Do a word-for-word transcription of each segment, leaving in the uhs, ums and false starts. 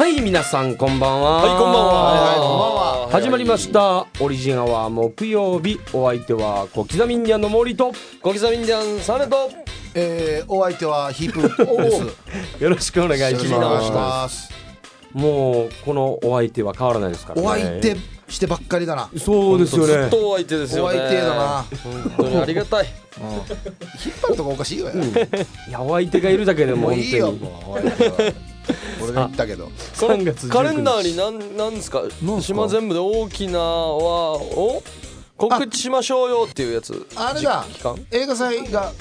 はい、皆さんこんばんは。 はい、こんばんは。 はいはい、こんばんは。 始まりましたオリジンアワー木曜日。お相手は小刻みインディアンの森と小刻みインディアンサネと、 えー、お相手はヒープです。 よろしくお願いしよろしくお願いしまます。 す。もうこのお相手は変わらないですからね。 お相手してばっかりだな。 そうですよね。 ずっとお相手ですよね。 お相手だな。 本当にありがたい。 うん、引っ張るとこおかしいよや。 いや、お相手がいるだけでも本もういいよ、 当にもうお相手は。俺が言ったけど。 さんがつじゅうくにちカレンダーに何なんですか。 なんすか島全部で大きなはを告知しましょうよっていうやつ。 あれだ期間。 映画祭が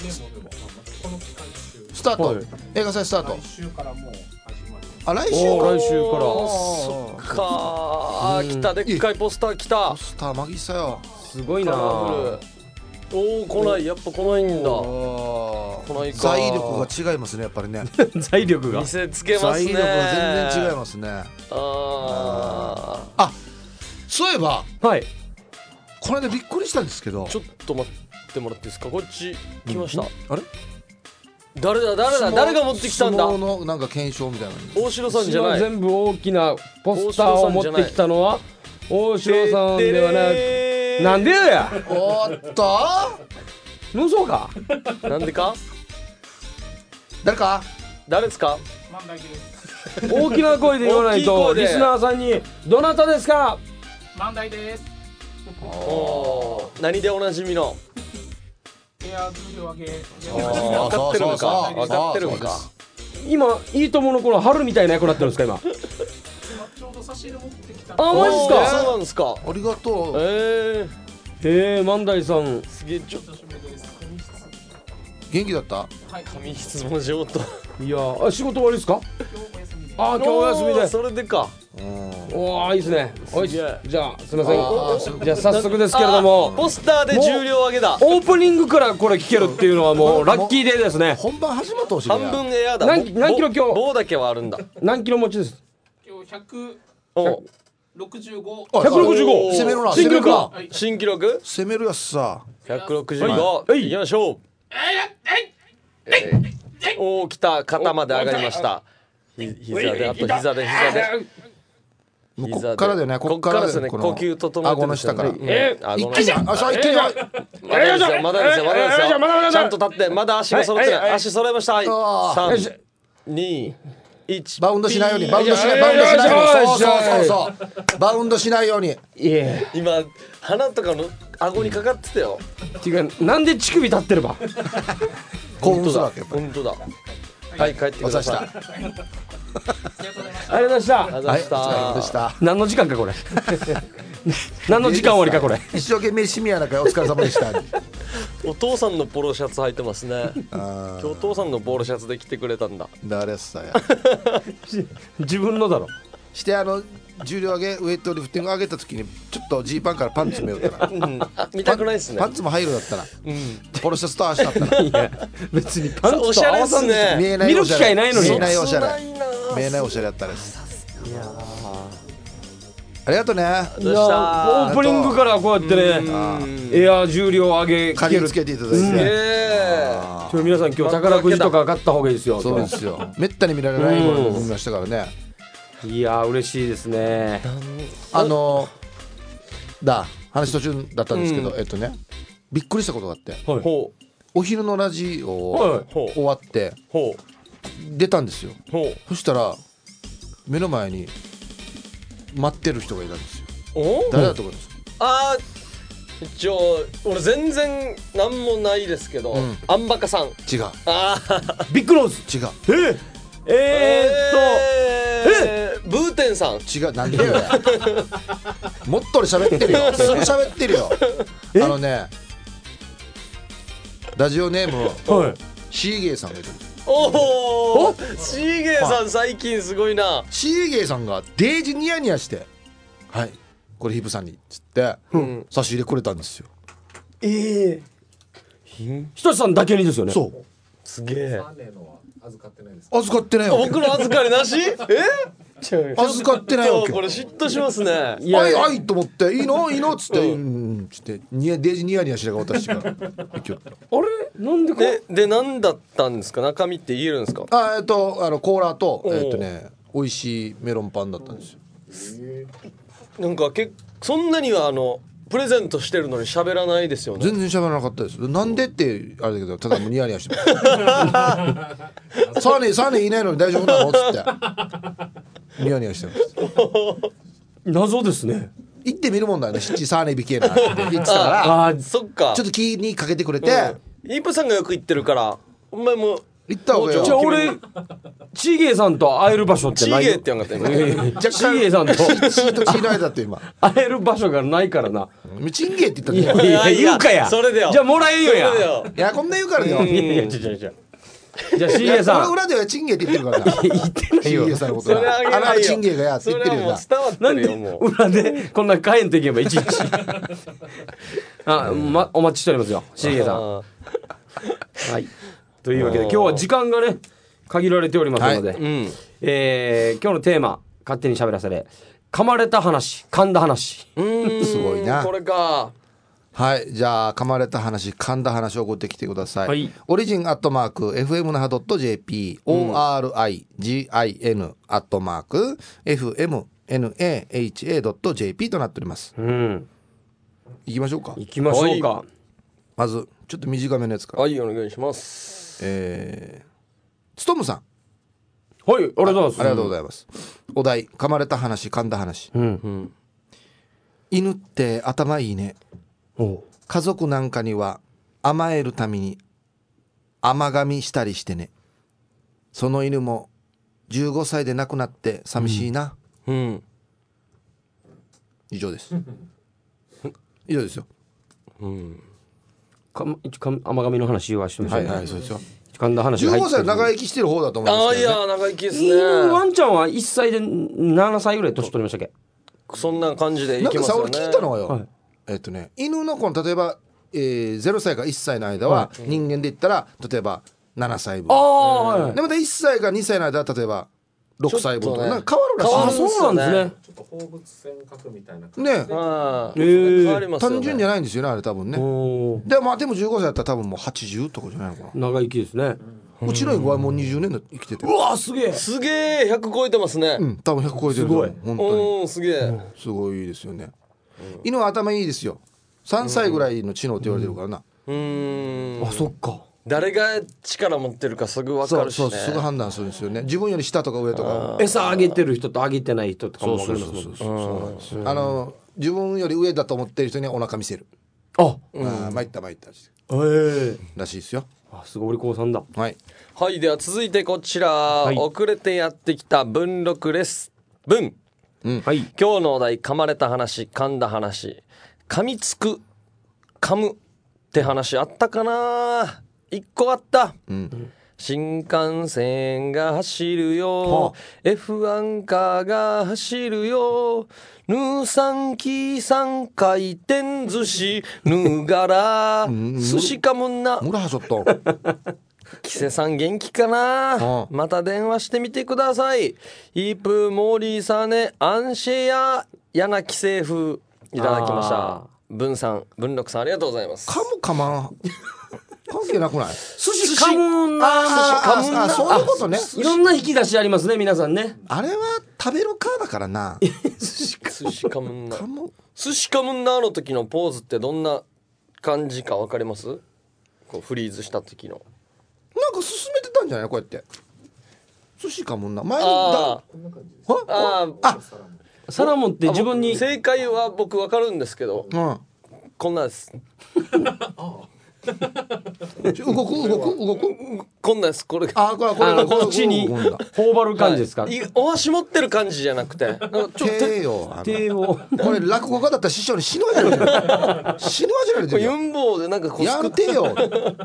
スタート、 はい映画祭スタート。 来週からもう始まる。 あ、来週おー来週からそっかー、来た、でっかいポスター来たポ。スターマギさよ。 すごいな。 カラフル。おお、来ない、やっぱ来ないんだ。 こ来ないか。 財力が違いますね、やっぱりね。 財力が見せつけますね。 財力が全然違いますね。 ああ、そういえばはい。 この間びっくりしたんですけどー、ちょっと待ってもらっていいですか。こっち来ました。 あれ誰だ誰だ誰が持ってきたんだ。 相撲のなんか検証みたいなの大城さんじゃない。 全部大きなポスターを持ってきたのは大城さんではなく、なんでよや。 おーっとのそうか。 なんでか。 誰か誰ですか。 万代です。 大きな声で言わない大きい声でとリスナーさんにどなたですか。 万代です。 おー、何でおなじみの。 エア重量上げ。 分かってるんか分かってるんか。 今いいとものこの春みたいな役になってるんですか今。 今ちょうど差し入れ持ってきた。 あマジっすかおーそうなんですか。 ありがとう。 えへえ、万代さんー、すげえ。ちょっと久しぶりです。髪質。 元気だった？ はい。 紙質問上と。 いやー、あ仕事終わりですか。 今日お休みで。 あー今日お休みで。 それでか。 おーいいですね。おいしすげえじゃあすみません。 あーじゃあ早速ですけれどもあ、ポスターで重量上げだ。 オープニングからこれ聞けるっていうのはもうラッキーデーですね。 本番始まってほしいね。 半分エアだ。 何何キロ今日棒だけはあるんだ。 何キロ持ちです。 今日百お、 六十五。 おいひゃくろくじゅうご。 攻めろな。 新記録か。 はい。 新記録攻めるやつさ。 ひゃくろくじゅうご。 はいいきましょう。おー、来た。肩まで上がりました。ひ膝で、あと膝で膝で。 もうこっからだよね。こっからだよね。 こっからですね。呼吸整えて顎の下から。 え顎の一気に、あ、そう一気に。 まだですよ、まだですよ、まだですよ。 まだまだちゃんと立って、まだ足が揃ってない。 はいはいはい足揃えました。はい。 あ三よし、 二、一。 バウンドしないように。 ピーバウンドしない。 よいしょバウンドしないように。 よいしょそうそうそうそう。バウンドしないように。 いえ。 今、鼻とかの顎にかかってたよ。 ていうかなんで乳首立ってれば。 興奮するわけやっぱり。 本当だ。はい、帰ってください。 おありありがとうございましありがとうございました。 がとうございました。 はい、お疲れ様でした。 何の時間かこれ。何の時間終わりかこれ。 一生懸命シミやなかお疲れ様でした。 お父さんのポロシャツ履いてますね。 あ今日お父さんのポロシャツで来てくれたんだ。 ー誰さや。 自分のだろ。 してあの重量上げウェイトリフティング上げた時にちょっとジーパンからパンツ見ようたら。 うん、あ見たくないですねパ。ンツも入るだったら。 うん。 ポロシャツと足だったら。 いや別にパンツとおしゃれっ合わさんですね。 見えない見る機おしゃれ。 会ないのに見えないおしゃれ。 切ないな。 見えないおしゃれやったです。 いやありがとうね。 いやオープニングからこうやってねうんエア重量上げ聞ける。 借りつけていただいて。 うんえちょ皆さん今日宝くじとか買った方がいいですよ。 そうですよ。めったに見られないものを見ましたからね。 いや嬉しいですね。 あのだ話途中だったんですけど、えっとねびっくりしたことがあって、 はいほうお昼のラジオはいほう終わってほう出たんですよ。 ほう。 そしたら目の前に待ってる人がいたんですよ。 お？ 誰だと思います？ あー、一応俺全然なんもないですけど、 うんアンバカさん。 違うあー。 ビッグローズ。 違うええええー、ブーテンさん。 違うなんでよもっと俺喋ってるよすぐ喋ってるよあのねラジオネームー、とはい。 シーゲイさんがいる。 おお。シーゲーさん最近すごいな。 シーゲイさんがデージニヤニヤしてはいこれヒブさんにっつって、 ん差し入れくれたんですよ。 ええひとしさんだけにですよね。 そうすげえ。 預かってないよ僕の預かりなし？え？ 預かってないわけこれ嫉妬しますね。 いやはいはいと思っていいのいいのっつってうんつってニヤデージニヤニヤしながら渡してから今日あれなんでか。 でで何だったんですか。中身って言えるんですか。 あえっとあのコーラとおうえっとね美味しいメロンパンだったんですよ。 なんかけそんなにはあのプレゼントしてるのに喋らないですよね。 全然喋らなかったです。なんでってあれだけど、ただもうニヤニヤしてますサーネサーネいないのに大丈夫なのっつってニヤニヤしてます謎ですね。 行ってみるもんだよね。七サーネビケーなって言ってたからああそっか。 ちょっと気にかけてくれて、 うん、イープさんがよく行ってるからお前も行った方がいいよ。 じゃあ俺チゲさんと会える場所ってないよ。 チゲって言わんかった今チゲさんとチーとチーの間って今会える場所がないからな。 チンゲって言ったいやらいや言うかや。 それでよじゃあもらえんよや。 それでよいやこんな言うからよ。 いやいや違う違う違う。じゃあチゲさん俺裏ではチンゲって言ってるからな。 言ってないよチンゲさんのことそれあげないよあのチンゲがやってそれ言ってるよな。 はもう伝わってなんでるよもう。 裏でこんな帰んといけばいちいちあ、ま、お待ちしておりますよチゲさん。 あはいというわけで今日は時間がね限られておりますので、 ーうんえー今日のテーマ勝手に喋らせれ噛まれた話噛んだ話。 うーんすごいなこれか。 はいじゃあ噛まれた話噛んだ話を送ってきてください、 はい、 オリジンアットマーク エフエム 那覇 .jp、うん、オーアールアイジン アットマーク エフエムナハ .jp となっております。 うん行きましょうか。 行きましょうか、はい、 まずちょっと短めのやつからはいお願いします。 えー、ストムさんはいありがとうございます。 ありがとうございます。お題噛まれた話噛んだ話、 うんうん、 犬って頭いいね。家族なんかには甘えるために甘噛みしたりしてね。その犬もじゅうごさいで亡くなって寂しいな、 うんうん、 以上です以上ですよ、 うん、かか甘噛みの話はしてましたね。 はいはいそうですよ。 噛んだ話が入ってる。 じゅうごさい長生きしてる方だと思いますけど、ね、 ああいや長生きですね。 犬ワンちゃんはいっさいでななさいぐらい年取りましたっけ。 そんな感じでいきますよね。 なんかさ俺聞いたのはよ、 はいえっとね、犬の子の例えば、えー、ゼロさいからいっさいの間は人間で言ったら例えばななさいぶん、 あ、はい、 でまたいっさいからにさいの間は例えばろくさいぶんとか、ね、なんか変わるらしい。 あそうなんですね。 ちょっと放物線描くみたいな感じね。 あ、 えー、 変わりますよね。 単純じゃないんですよねあれ多分ね。でまあでもじゅうごさいだったら多分もうはちじゅうとかじゃないのかな。 長生きですね。 う, うちの犬はもうにじゅうねんで生きてて、 うわすげえすげえひゃく超えてますね。 うん多分ひゃく超えてる。 すごい本当にすげえすごいですよね、うん、犬は頭いいですよ。さんさいぐらいの知能って言われてるからな。 うーんあそっか。 誰が力持ってるかすぐ分かるしね。 そうそうすぐ判断するんですよね。自分より下とか上とか餌あげてる人とあげてない人とかも分かりますもんね。 そうあの自分より上だと思ってる人にはお腹見せる。 あ、 うん、あ参った参ったえー、 らしいですよ。 あすごいお利口さんだ。 はいはいでは続いてこちら、 い、 遅れてやってきた文録です文、 うん、 はい今日のお題噛まれた話噛んだ話噛みつく噛むって話あったかな。一個あった、うん、新幹線が走るよ、はあ、エフワン カーが走るよ、ヌーサンキーさん回転寿司ヌーガラ寿司かむんな村はちょっとキセさん元気かな、はあ、また電話してみてください。イープモーリーサネアンシェヤヤナキセフいただきました。文さん文禄さんありがとうございます。 噛むかま関係なくない。 寿司噛むんな。 ああそういうことね。 いろんな引き出しありますね皆さんね。 あれは食べるかだからな。 寿司噛むんな寿司噛むんなの時のポーズってどんな感じか分かります？こうフリーズした時のなんか進めてたんじゃないこうやって寿司噛むんな前にあだああサラモンって自分に正解は僕分かるんですけど、うん、こんなです動く動く動くこんなですこれあこれこれあこっちに頬張る感じですか、 はい、お箸持ってる感じじゃなくて手よ手をこれ落語家だったら師匠に死ぬわじゃない死ぬわじゃないですよ。 ユンボでなんかこうやめてよ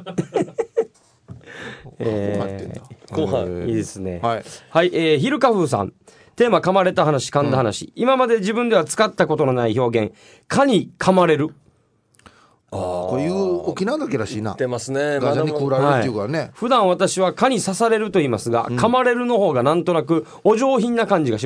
えー、後半いいですね。 はい、 はい、えー、ヒルカフーさんテーマ噛まれた話噛んだ話、うん、今まで自分では使ったことのない表現蚊に噛まれる。 あこういう沖縄だけらしいな。 出ますね。 ガザに食られるっていうからね、はい、 普段私は蚊に刺されると言いますが、うん、噛まれるの方がなんとなくお上品な感じがします。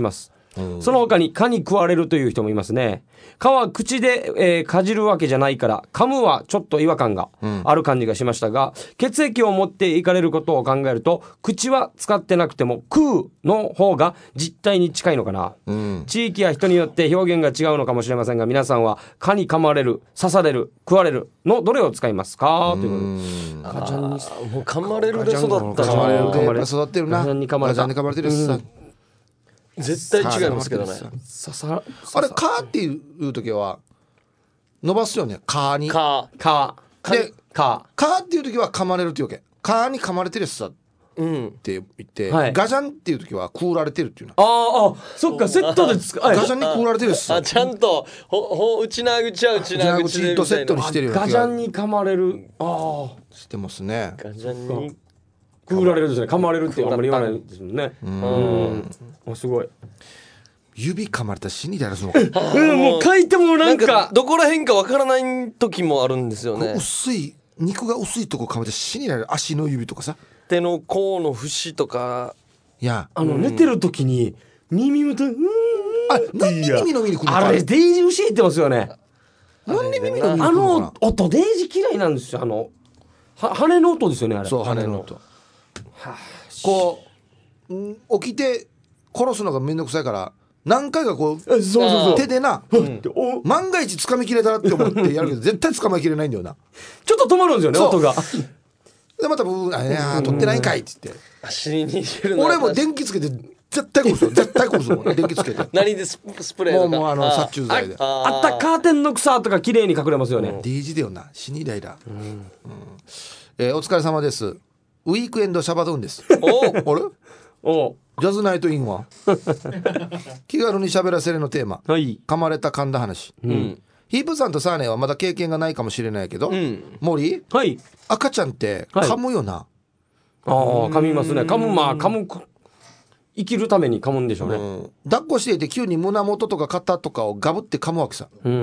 その他に蚊に食われるという人もいますね。蚊は口で、えー、かじるわけじゃないから噛むはちょっと違和感がある感じがしましたが、うん、血液を持っていかれることを考えると口は使ってなくても食うの方が実態に近いのかな、うん、地域や人によって表現が違うのかもしれませんが、皆さんは蚊に噛まれる、刺される、食われるのどれを使いますかということで、ガジャンにもう噛まれるで育った噛まれるで噛まれ育ってるな。 ガジャンに噛まれた、 ガジャンに噛まれてるさ、うん絶対違いますけどね。 ささあれカーっていう時は伸ばすよね。カーにかかでかカーっていう時は噛まれるっていうわけ。カーに噛まれてるさって言って、 はい、 ガジャンっていう時は食られてるっていうの。 ああそっかセットで使う、 ガジャンに食られてるさ。 あちゃんとほほ内縄口は内縄口でみたいなとセットにしてるよ。 ガジャンに噛まれる、ああしてますね。 ガジャンに食られるですね。噛まれるってあんまり言わないですもんね。うんうんあすごい。 指噛まれたら死にだらすのか。 うんもう書いてもなんか、 なんかどこら辺かわからない時もあるんですよね。 薄い肉が薄いとこ噛まれて死になる。足の指とかさ、 手の甲の節とか。 いやあの寝てる時に耳元うんあなんで耳の耳に来るのか。 あれデイジー教えてますよね。 なんで耳の耳に来るのかな。 あの音デイジー嫌いなんですよ。あのは羽の音ですよねあれ。 そう羽の音。こう、うん、起きて殺すのがめんどくさいから何回かこうそうそうそう手でな、うん、万が一掴みきれたらって思ってやるけど絶対掴みきれないんだよな。 ちょっと止まるんですよね音が。 でまたブーあいや取ってないんかいって言って足に逃げるの。 俺も電気つけて絶対殺すよ絶対殺すよ電気つけて何で ス, スプレーとかもうもうあの殺虫剤であ, あったカーテンの草とか綺麗に隠れますよね。 ディージだよな死にだいだ、うんうんえー、お疲れ様です。ウィークエンドシャバドゥンです。 おあれおジャズナイトインは気軽に喋らせるのテーマ、 はい、 噛まれた噛んだ話、うん、ヒープさんとサーネはまだ経験がないかもしれないけど、うん、森、 はい、 赤ちゃんって噛むよな、はい、 ああ噛みますね。噛むまあ噛む生きるために噛むんでしょうね、うん、 抱っこしていて急に胸元とか肩とかをガブって噛むわけさ、うん、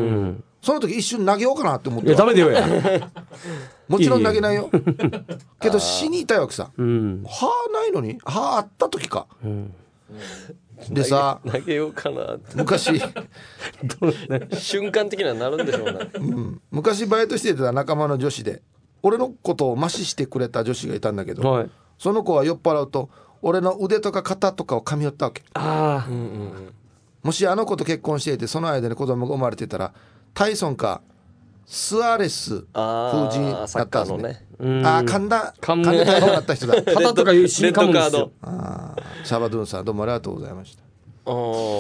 その時一瞬投げようかなって思って。 いやダメだよやもちろん投げないよけど死に痛いわけさ、うん、歯ないのに歯あった時か、うん、でさ投げようかなって昔瞬間的にはなるんでしょうね、 うん、昔バイトしてた仲間の女子で俺のことを無視してくれた女子がいたんだけど、はい、その子は酔っ払うと俺の腕とか肩とかを噛み寄ったわけ。あ、うんうん、もしあの子と結婚していてその間に子供が生まれてたらタイソンかスアレス風神だったんですね。ああ噛んだ噛んで大変だった人だ肩とかいうシーン噛むんですよ。 あシャバドゥンさんどうもありがとうございました。あ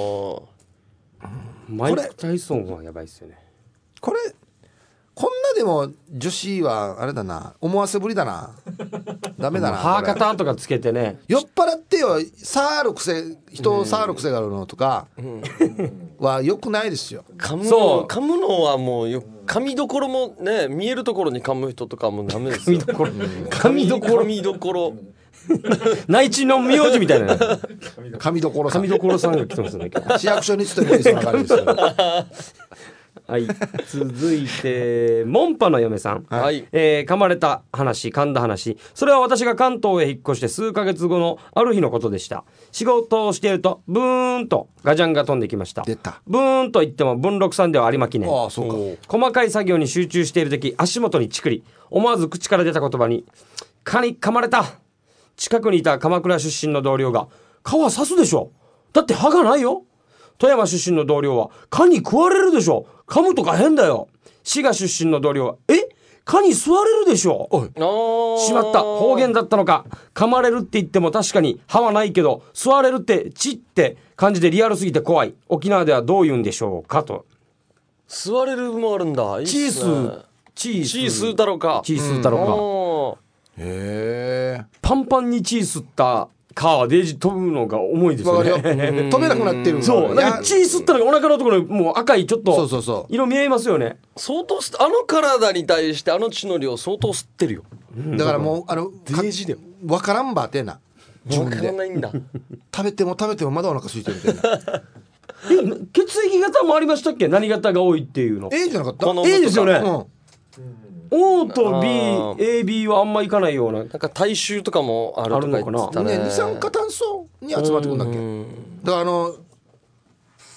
マイク・タイソンはやばいっすよね。 これこんなでも女子はあれだな思わせぶりだなダメだな。 歯型とかつけてね酔っ払ってよ触る癖人を触る癖があるのとかは良くないですよ。 噛むの噛むのはもうよ噛みどころもね見えるところに噛む人とかもダメですよ。 噛みどころ噛みどころ内地の名字みたいな噛みどころさん噛みどころさんが来てますね。 市役所に勤めてそんな感じですよはい、続いてモンパの嫁さん、 はい、 えー、噛まれた話噛んだ話、それは私が関東へ引っ越して数ヶ月後のある日のことでした。仕事をしているとブーンとガジャンが飛んできました。 出た。 ブーンと言っても文禄さんではありまきね。 ああそうか。 細かい作業に集中している時足元にチクリ、思わず口から出た言葉に蚊に噛まれた。近くにいた鎌倉出身の同僚が蚊は刺すでしょ、だって歯がないよ。富山出身の同僚は蚊に食われるでしょ、噛むとか変だよ。滋賀出身の同僚はえ蚊に吸われるでしょ。おいしまった、方言だったのか。噛まれるって言っても確かに歯はないけど吸われるってチって感じでリアルすぎて怖い。沖縄ではどう言うんでしょうかと。 吸われるもあるんだ。いいっすね。 チースチースチース太郎かチース太郎か、 うん、へえ。 パンパンにチースったカーデージ飛ぶのが重いですよね。 飛べなくなってる。 そうなんかチースったらお腹のところにもう赤いちょっと色見えますよね。 相当あの体に対してあの血の量相当吸ってるよ。 だからもうあのデージでわからんばってな。 わからないんだ。 食べても食べてもまだお腹空いてるみたいな。 え血液型もありましたっけ。何型が多いっていうの。 A じゃなかった。 A ですよね、うんO と B、エービー はあんまいかないような。 なんか体臭とかもあるとか言ってたね。 ね、二酸化炭素に集まってくるんだっけ。だからあの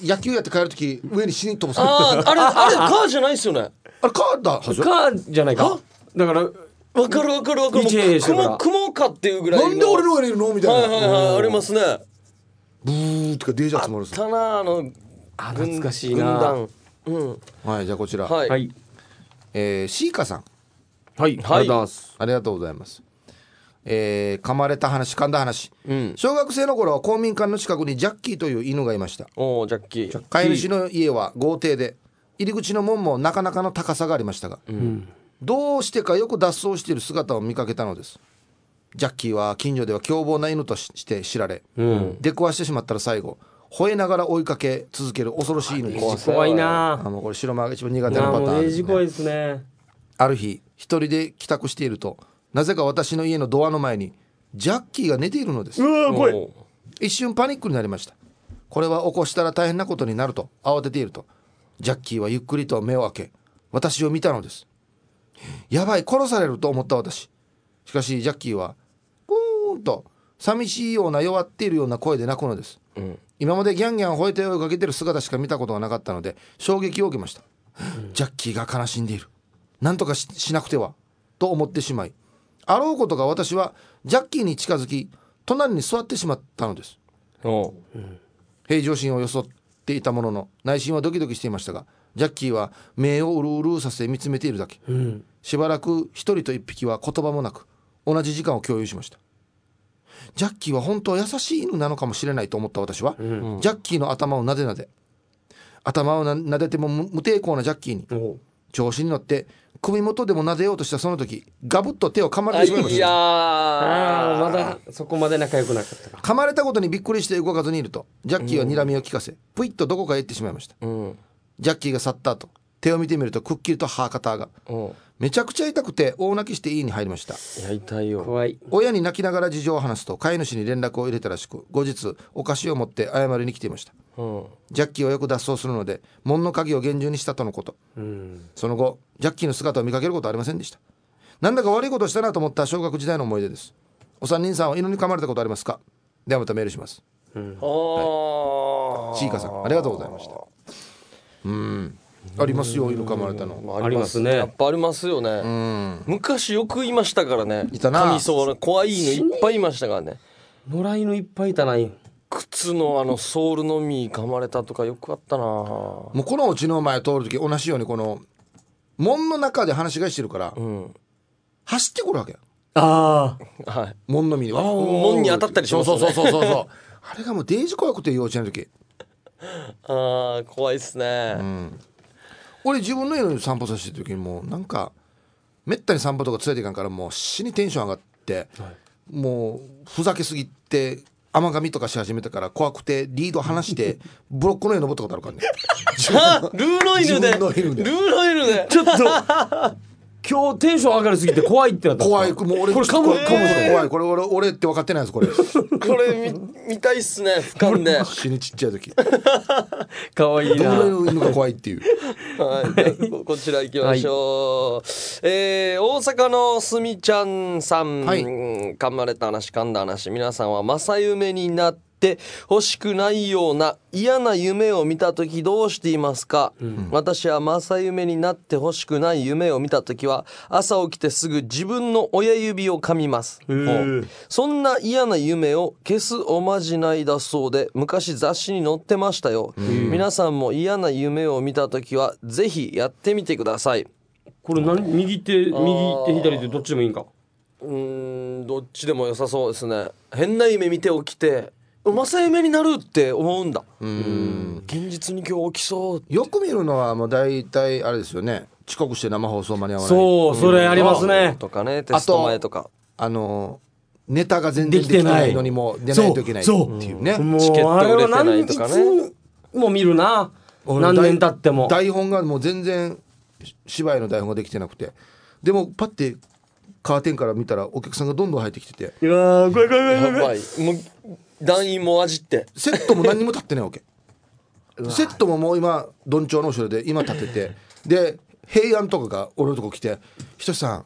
野球やって帰るとき上に死に飛ばされあああれあれカーじゃないですよね。 あれカーだはずよ。 カーじゃないか。だからわかるわかるわかる。 一例してるから雲雲かっていうぐらいの。 なんで俺の上にいるのみたいな、 はいはいはいありますね。 ブーとかデージャー積もるさ。 たなあのあ軍懐かしいな。 軍団。うんはい、じゃあこちら、 はい。 はいえー、シーカさんはい、ありがとうございます。 ありがとうございます。えー、噛まれた話噛んだ話、 うん。 小学生の頃は公民館の近くにジャッキーという犬がいました。 おージャッキー。 飼い主の家は豪邸で入り口の門もなかなかの高さがありましたが、 うんどうしてかよく脱走している姿を見かけたのです。ジャッキーは近所では凶暴な犬として知られ、 うん出くわしてしまったら最後吠えながら追いかけ続ける恐ろしい犬です。 怖いな。 あのこれ白間が一番苦手なあもうパターンです、ね、 デージ怖いですね。 ある日一人で帰宅しているとなぜか私の家のドアの前にジャッキーが寝ているのです。 わ怖い。 おー一瞬パニックになりました。これは起こしたら大変なことになると慌てているとジャッキーはゆっくりと目を開け私を見たのです。やばい殺されると思った私。しかしジャッキーはプーンと寂しいような弱っているような声で泣くのです。 うん今までギャンギャン吠えて追いかけてる姿しか見たことがなかったので衝撃を受けました。ジャッキーが悲しんでいる、なんとか し, しなくてはと思ってしまい、あろうことが私はジャッキーに近づき隣に座ってしまったのです。 おー平常心を装っていたものの内心はドキドキしていましたが、ジャッキーは目をうるうるさせ見つめているだけ。 うんしばらく一人と一匹は言葉もなく同じ時間を共有しました。ジャッキーは本当は優しい犬なのかもしれないと思った私は、 うんジャッキーの頭をなでなで頭をな撫でても無無抵抗なジャッキーにお調子に乗って首元でも撫でようとしたその時ガブッと手を噛まれてしまいました。 いやーあーまだそこまで仲良くなかったか。 噛まれたことにびっくりして動かずにいるとジャッキーは睨みを利かせ、プイッとどこかへ行ってしまいました。 うんジャッキーが去った後手を見てみるとくっきりと歯肩がおめちゃくちゃ痛くて大泣きして家に入りました。 いや痛いよ。 怖い。 親に泣きながら事情を話すと飼い主に連絡を入れたらしく、後日お菓子を持って謝りに来ていました。 うんジャッキーはよく脱走するので門の鍵を厳重にしたとのこと。 うんその後ジャッキーの姿を見かけることはありませんでした。なんだか悪いことをしたなと思った小学時代の思い出です。お三人さんは犬に噛まれたことありますか？ではまたメールします。 あーちいかさんありがとうございました。うんありますよ犬噛まれたの。 ありますねやっぱありますよね。 うん昔よくいましたからね。 いたな噛みそうな怖い犬いっぱいいましたからね。 野良犬いっぱいいたな。 靴のあのソールの実噛まれたとかよくあったな。 もうこのうちの前通るとき同じようにこの門の中で話し飼いしてるからうん走ってくるわけ。 ああはい。 門の実に門に当たったりしますよねそうそうそうそうそうあれがもうデージ怖くて幼稚園の時、 あー怖いっすね。 うん、俺自分の家に散歩させてる時にもうなんかめったに散歩とか連れていかんからもう死にテンション上がって、はい、もうふざけすぎて甘噛みとかし始めたから怖くてリード離してブロックの上登ったことあるからねあルーの犬で自分の犬でルーの犬でちょっと今日テンション上がりすぎて怖いってなったんですか。 怖いもう俺これ噛むこれ噛む人怖いこれ俺俺って分かってないですこれこれ見見たいっすね俯瞰で。 死にちっちゃい時かわいいどな。 の犬が怖いっていうはい、じゃあここちら行きましょう、えー大阪のすみちゃんさん、 はい噛まれた話噛んだ話、皆さんは正夢になって欲しくないような嫌な夢を見たときどうしていますか？うん、私は正夢になって欲しくない夢を見たときは朝起きてすぐ自分の親指を噛みます。そんな嫌な夢を消すおまじないだそうで昔雑誌に載ってましたよ。皆さんも嫌な夢を見たときはぜひやってみてください。 これ何右手右手左手どっちでもいいんか。 うーんどっちでも良さそうですね。変な夢見て起きて正夢になるって思うんだ。うん現実に今日起きそう。 よく見るのはもう大体あれですよね、遅刻して生放送間に合わないそうそれありますね。 とかねテスト前とかあのネタが全然できてないのにも出ないといけないっていうね。 もうチケット売れてないとかね。 あれは何いつも見るな。何年経っても台本がもう全然芝居の台本ができてなくて、でもパッてカーテンから見たらお客さんがどんどん入ってきてて、 いやー怖い怖い怖い怖いやばいもう団員も味ってセットも何にも立ってないわけセットももう今どんちょうの後ろで今立っててで平安とかが俺のとこ来て、ひとしさん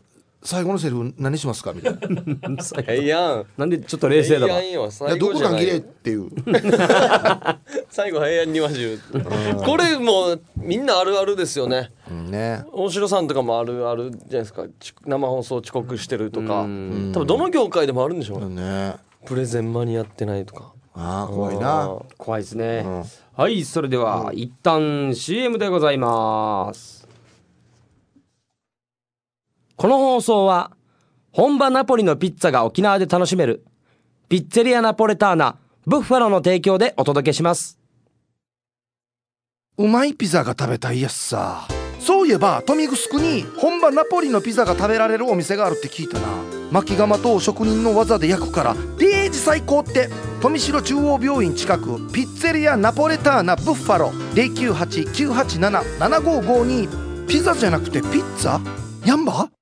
最後のセリフ何しますかみたいなええやんなんでちょっと冷静だわ。 ええやんよいや最どこなんきれいっ後じゃないていう最後平安にわじゅうこれもうみんなあるあるですよね。 うんね大城さんとかもあるあるじゃないですか。ち生放送遅刻してるとかうん多分どの業界でもあるんでしょうね。 ねプレゼン間に合ってないとか。 ああ怖いな怖いですね、 うんはい、それでは、一旦 シーエム でございます。この放送は本場ナポリのピッツァが沖縄で楽しめるピッツェリアナポレターナブッファロの提供でお届けします。 うまいピザが食べたいやつさ。そういえば豊見城に本場ナポリのピザが食べられるお店があるって聞いたな。巻き窯と職人の技で焼くからデージ最高って。富城中央病院近くピッツェリアナポレターナブッファロ ゼロきゅうはち きゅうはちなな ななごごに。ピザじゃなくてピッツァやんば。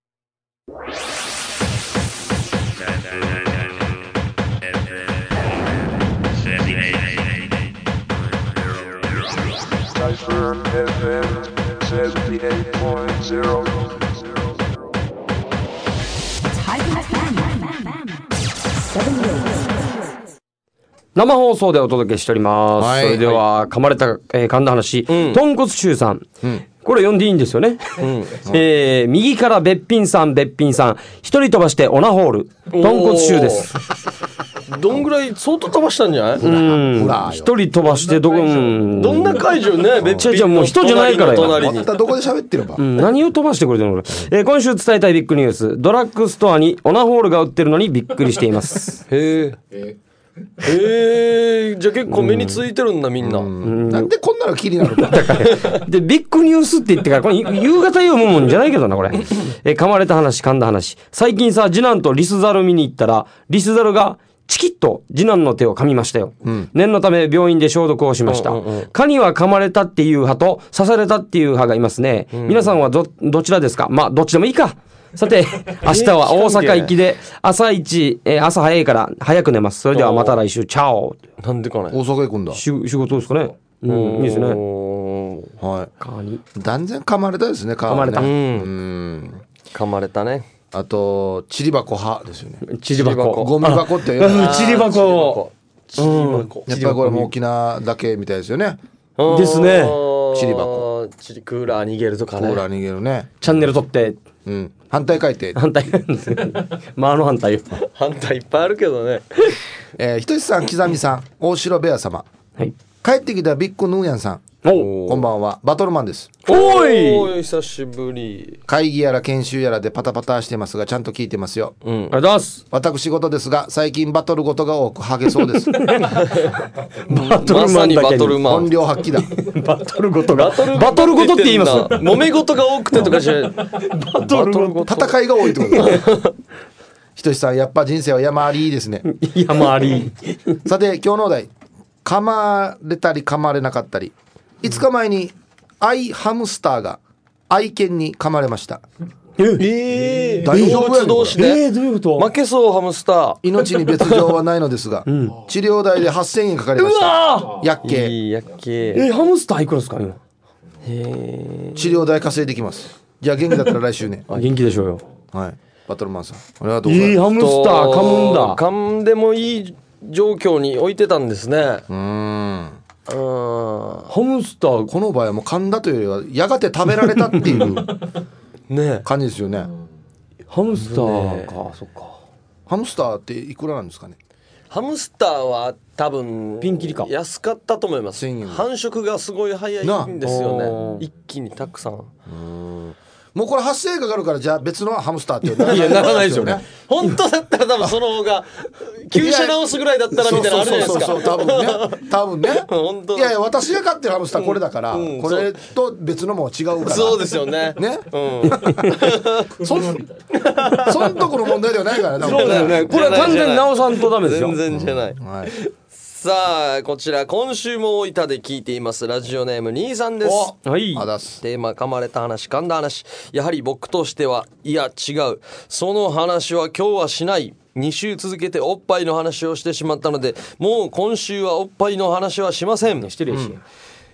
生放送でお届けしております、 はい、 それでは噛まれた、えー、噛んだ話、うん、豚骨臭さん、うん、これ読んでいいんですよね、うんえー、右からべっぴんさんべっぴんさん一人飛ばしてオナホール豚骨臭です。 どんぐらい相当飛ばしたんじゃない？ うん一人飛ばしてどこ、うん、 どんな会場ね。べっぴんのもう人じゃないからよ。 またどこで喋ってるば、 うん、何を飛ばしてくれてるの、えー、今週伝えたいビッグニュース。ドラッグストアにオナホールが売ってるのにびっくりしています。 へええー、じゃあ結構目についてるんだみんな、うん、 なんでこんなの気になるかでビッグニュースって言ってからこれ夕方読むもんじゃないけどなこれえ噛まれた話噛んだ話。最近さ次男とリスザル見に行ったらリスザルがチキッと次男の手を噛みましたよ、うん、念のため病院で消毒をしました、うんうんうん、蚊には噛まれたっていう派と刺されたっていう派がいますね、うん、皆さんは ど, どちらですか。まあどっちでもいいか。さて明日は大阪行きで朝一、えー、朝早いから早く寝ます。それではまた来週チャオ。 なんでかね大阪行くんだ。 仕事ですかね。うん、いいですね。 はい。 蚊に断然噛まれたですね。 噛まれた、 ね、うん噛まれたね。 あとちり箱派ですよね。 ちり箱ゴミ箱って言うちり箱ちり箱やっぱりこれも沖縄だけみたいですよね。 ですね。 ちり箱チリクーラー逃げるとかね。 クーラー逃げるね。 チャンネル取ってうん、反対書いて反対まああの反対よ反対いっぱいあるけどね。 えー、ひとしさん、きざみさん、大城ベア様、 はい、 帰ってきたビッグヌーヤンさん、 おこんばんは。バトルマンです。 おいおい久しぶり。 会議やら研修やらでパタパタしてますがちゃんと聞いてますよ、 うん、ありがとうございます。 私事ですが最近バトル事が多くハゲそうですバトルマンだけにまさにバトルマン本領発揮だバトル事がバトル事って言います。 揉め事が多くてとかじゃないバトル事戦いが多いってことだひとしさん、やっぱ人生は山ありですね。 山ありさて今日のお題、噛まれたり噛まれなかったり。いつかまえに愛ハムスターが愛犬に噛まれました。 えー、 大丈夫やねん同士で、 えー、どういうこと。 負けそうハムスター。 命に別状はないのですが、うん、治療代ではっせんえんかかりました。やっけいいやっけ。 えー、ハムスターいくらですか今。 へ治療代稼いできます。じゃあ元気だったら来週ねあ元気でしょうよ。 はい、バトルマンさんありがとうございます。 えー、ハムスター噛むんだ。 噛んでもいい状況に置いてたんですね。 うーんハムスターこの場合はもう噛んだというよりはやがて食べられたっていうね感じですよね。 ハムスターか、ね、そっか。 ハムスターっていくらなんですかね。 ハムスターは多分ピンキリか安かったと思います。繁殖がすごい早いんですよね。一気にたくさん。うんもうこれはっせんえんかかるからじゃあ別のハムスターっていやならないですよね。 本当だったら多分その方が急車直すぐらいだったらみたいなのあるじゃないですか。 そうそうそうそう多分ね多分ね本当いやいや私が飼ってるハムスターこれだから、うんうん、これと別のも違うからそうですよねね、うん、そんそんとこの問題ではないからね。 そうだよね。これは完全に直さんとダメですよ。 全然じゃない、うんはい、さあこちら今週も大分で聞いていますラジオネーム兄さんです。 はい、 あだす。 テーマ噛まれた話噛んだ話。やはり僕としてはいや違うその話は今日はしない。に週続けておっぱいの話をしてしまったのでもう今週はおっぱいの話はしません。 失礼し、うん、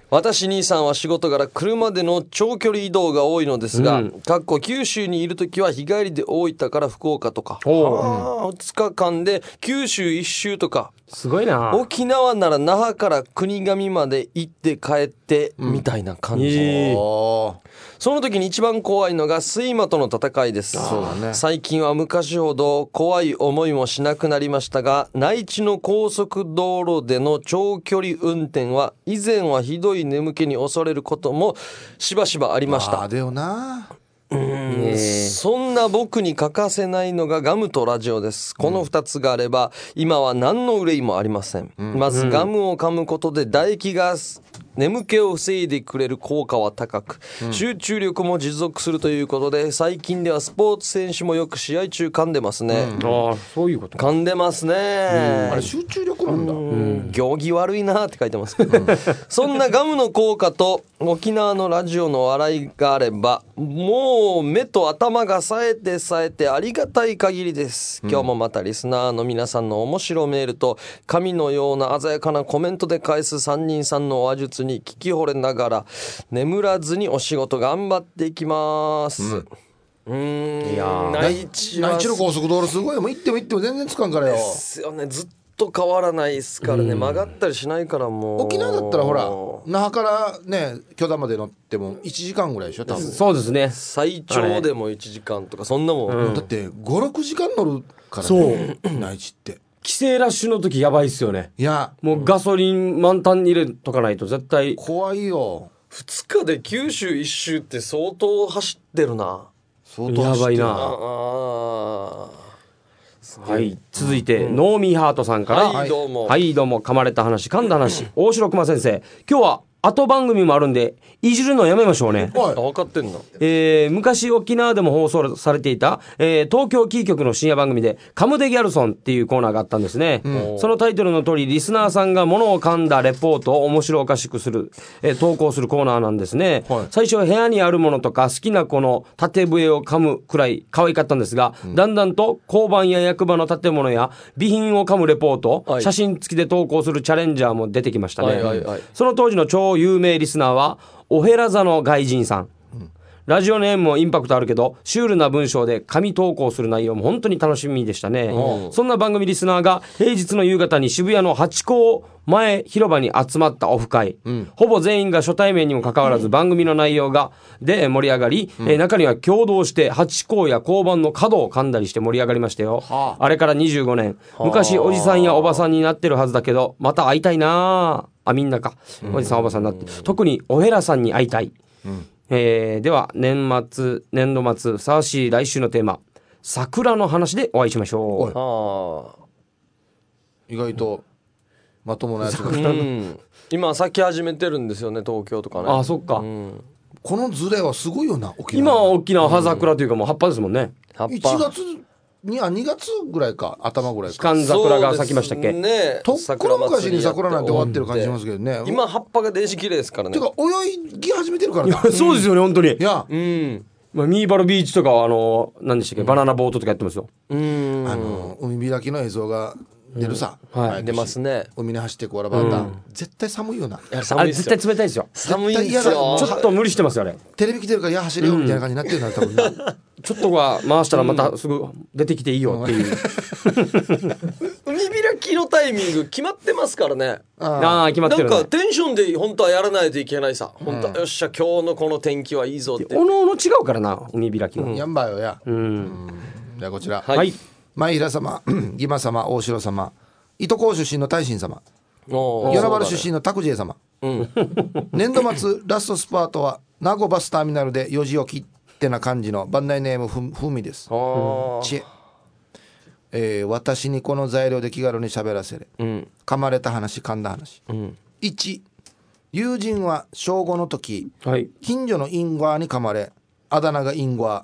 私兄さんは仕事柄車での長距離移動が多いのですが、 うんかっこ九州にいるときは日帰りで大分から福岡とか、 おうあーふつかかんで九州一周とか、 すごいな。 沖縄なら那覇から国頭まで行って帰ってみたいな感じ、 いいおーその時に一番怖いのが睡魔との戦いです。 そうだね。 最近は昔ほど怖い思いもしなくなりましたが、内地の高速道路での長距離運転は以前はひどい眠気に恐れることもしばしばありました。 あーだよな。 えそんな僕に欠かせないのがガムとラジオです。このふたつがあれば今は何の憂いもありません。まずガムを噛むことで唾液が眠気を防いでくれる効果は高く、集中力も持続するということで、最近ではスポーツ選手もよく試合中噛んでますね。 ああ、そういうことか。 噛んでますね。 あれ集中力なんだ。 行儀悪いなって書いてますけど、そんなガムの効果と沖縄のラジオの笑いがあればもう目と頭が冴えて冴えてありがたい限りです。今日もまたリスナーの皆さんの面白メールと神のような鮮やかなコメントで返す三人さんの話術に聞き惚れながら眠らずにお仕事頑張っていきます。うーん、 いやー内地は内地の高速道路すごいよ。もう行っても行っても全然つかんからよ。 ですよね。ずっと変わらないですからね、曲がったりしないからもう。 沖縄だったらほら那覇からね許田まで乗ってもいちじかんぐらいでしょ多分。 そうですね。 最長でもいちじかんとかそんなもん、 だってごろくじかん乗るからそうね内地って。 帰省ラッシュの時やばいっすよね。 いやもうガソリン満タンに入れとかないと絶対。 怖いよ。 ふつかで九州一周って相当走ってるな。 相当走ってるやばいなああはい、続いて、ノーミーハートさんから。 はいどうも、 はい、どうも、噛まれた話、噛んだ話、大城熊先生。今日は後番組もあるんで、いじるのやめましょうね。 おいあ分かってんの。 えー昔沖縄でも放送されていた、えー東京キー局の深夜番組でカムデギャルソンっていうコーナーがあったんですね、そのタイトルの通りリスナーさんが物を噛んだレポートを面白おかしくする、えー投稿するコーナーなんですね、 はい最初は部屋にあるものとか好きな子の縦笛を噛むくらい可愛かったんですが、だんだんと交番や役場の建物や備品を噛むレポート、 はい写真付きで投稿するチャレンジャーも出てきましたね、 はいはいはいその当時の超有名リスナーはオヘラ座の外人さん、ラジオネームもインパクトあるけどシュールな文章で紙投稿する内容も本当に楽しみでしたね、そんな番組リスナーが平日の夕方に渋谷のハチ公前広場に集まったオフ会、ほぼ全員が初対面にもかかわらず番組の内容がで盛り上がり、えー中には共同してハチ公や交番の角を噛んだりして盛り上がりましたよ、あれからにじゅうごねん、昔おじさんやおばさんになってるはずだけどまた会いたいなあ、みんなかおじさんおばさんになって、特におへらさんに会いたい、えーでは年末年度末ふさわしい来週のテーマ桜の話でお会いしましょう。 あ意外とまともなやつがあ、うん、今咲き始めてるんですよね東京とかね。 ああそっか、 うん、 このズレはすごいよな沖今は縄。 大きな葉桜というかもう葉っぱですもんね。 1 葉っぱ月にあにがつぐらいか頭ぐらいか。 期間桜が咲きましたっけ、 そうですね、 とっくの昔に桜なんて終わってる感じしますけけどね。 今葉っぱがデージ綺麗ですからね。 てか泳ぎ始めてるからな。 そうですよね本当に。 いやうんまあ、ミーバルビーチとかはあの何でしたっけ、バナナボートとかやってますよ。 うんあの海開きの映像が出るさ、 うんはい毎年出ますね。 海に走ってこうラバンダ、絶対寒いよな。 やはりあ寒いですよ。 れ絶対冷たいですよ。 寒いんです絶対嫌よ。 だちょっと無理してますよあれ。 テレビ来てるからいや走れよみたいな感じになってるんだ多分な。 ちょっとは回したらまたすぐ出てきていいよっていう、 海開きのタイミング決まってますからね。 ああ決まってるね。 なんかテンションで本当はやらないといけないさ。本当はよっしゃ今日のこの天気はいいぞって。 おのおの違うからな海開きは。 やんばよや。 うん、 じゃあこちら、 はいはい。 前平様、義馬様、大城様、糸高出身の大臣様、 おー与那原出身の拓次様、年度末ラストスパートは名護バスターミナルでよじ起きってな感じの番内ネームふふみです。 あー知恵、えー私にこの材料で気軽に喋らせれ、 うん噛まれた話噛んだ話、 うんいち友人は小ごの時はい。 近所のインゴアに噛まれあだ名がインゴア。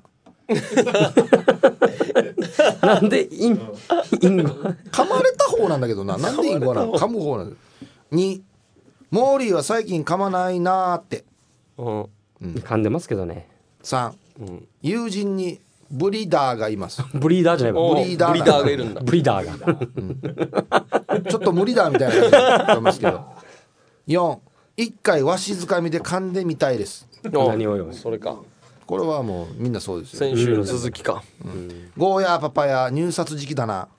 なんでインインゴ噛まれた方なんだけどな、なんでインゴアなの、噛む方なんだ。にモーリーは最近噛まないなーって。 うん噛んでますけどね。 さん、友人にブリーダーがいます。 ブリーダーじゃないわ。 おブリーダーブリーダーがいるんだ。 ブリーダーが。 ちょっと無理だみたいな感じになってますけど。よん一回わしづかみで噛んでみたいです。 何をよ。 それか。 これはもうみんなそうですよ。 先週の続きか。 ゴーヤーパパヤ入札時期だな。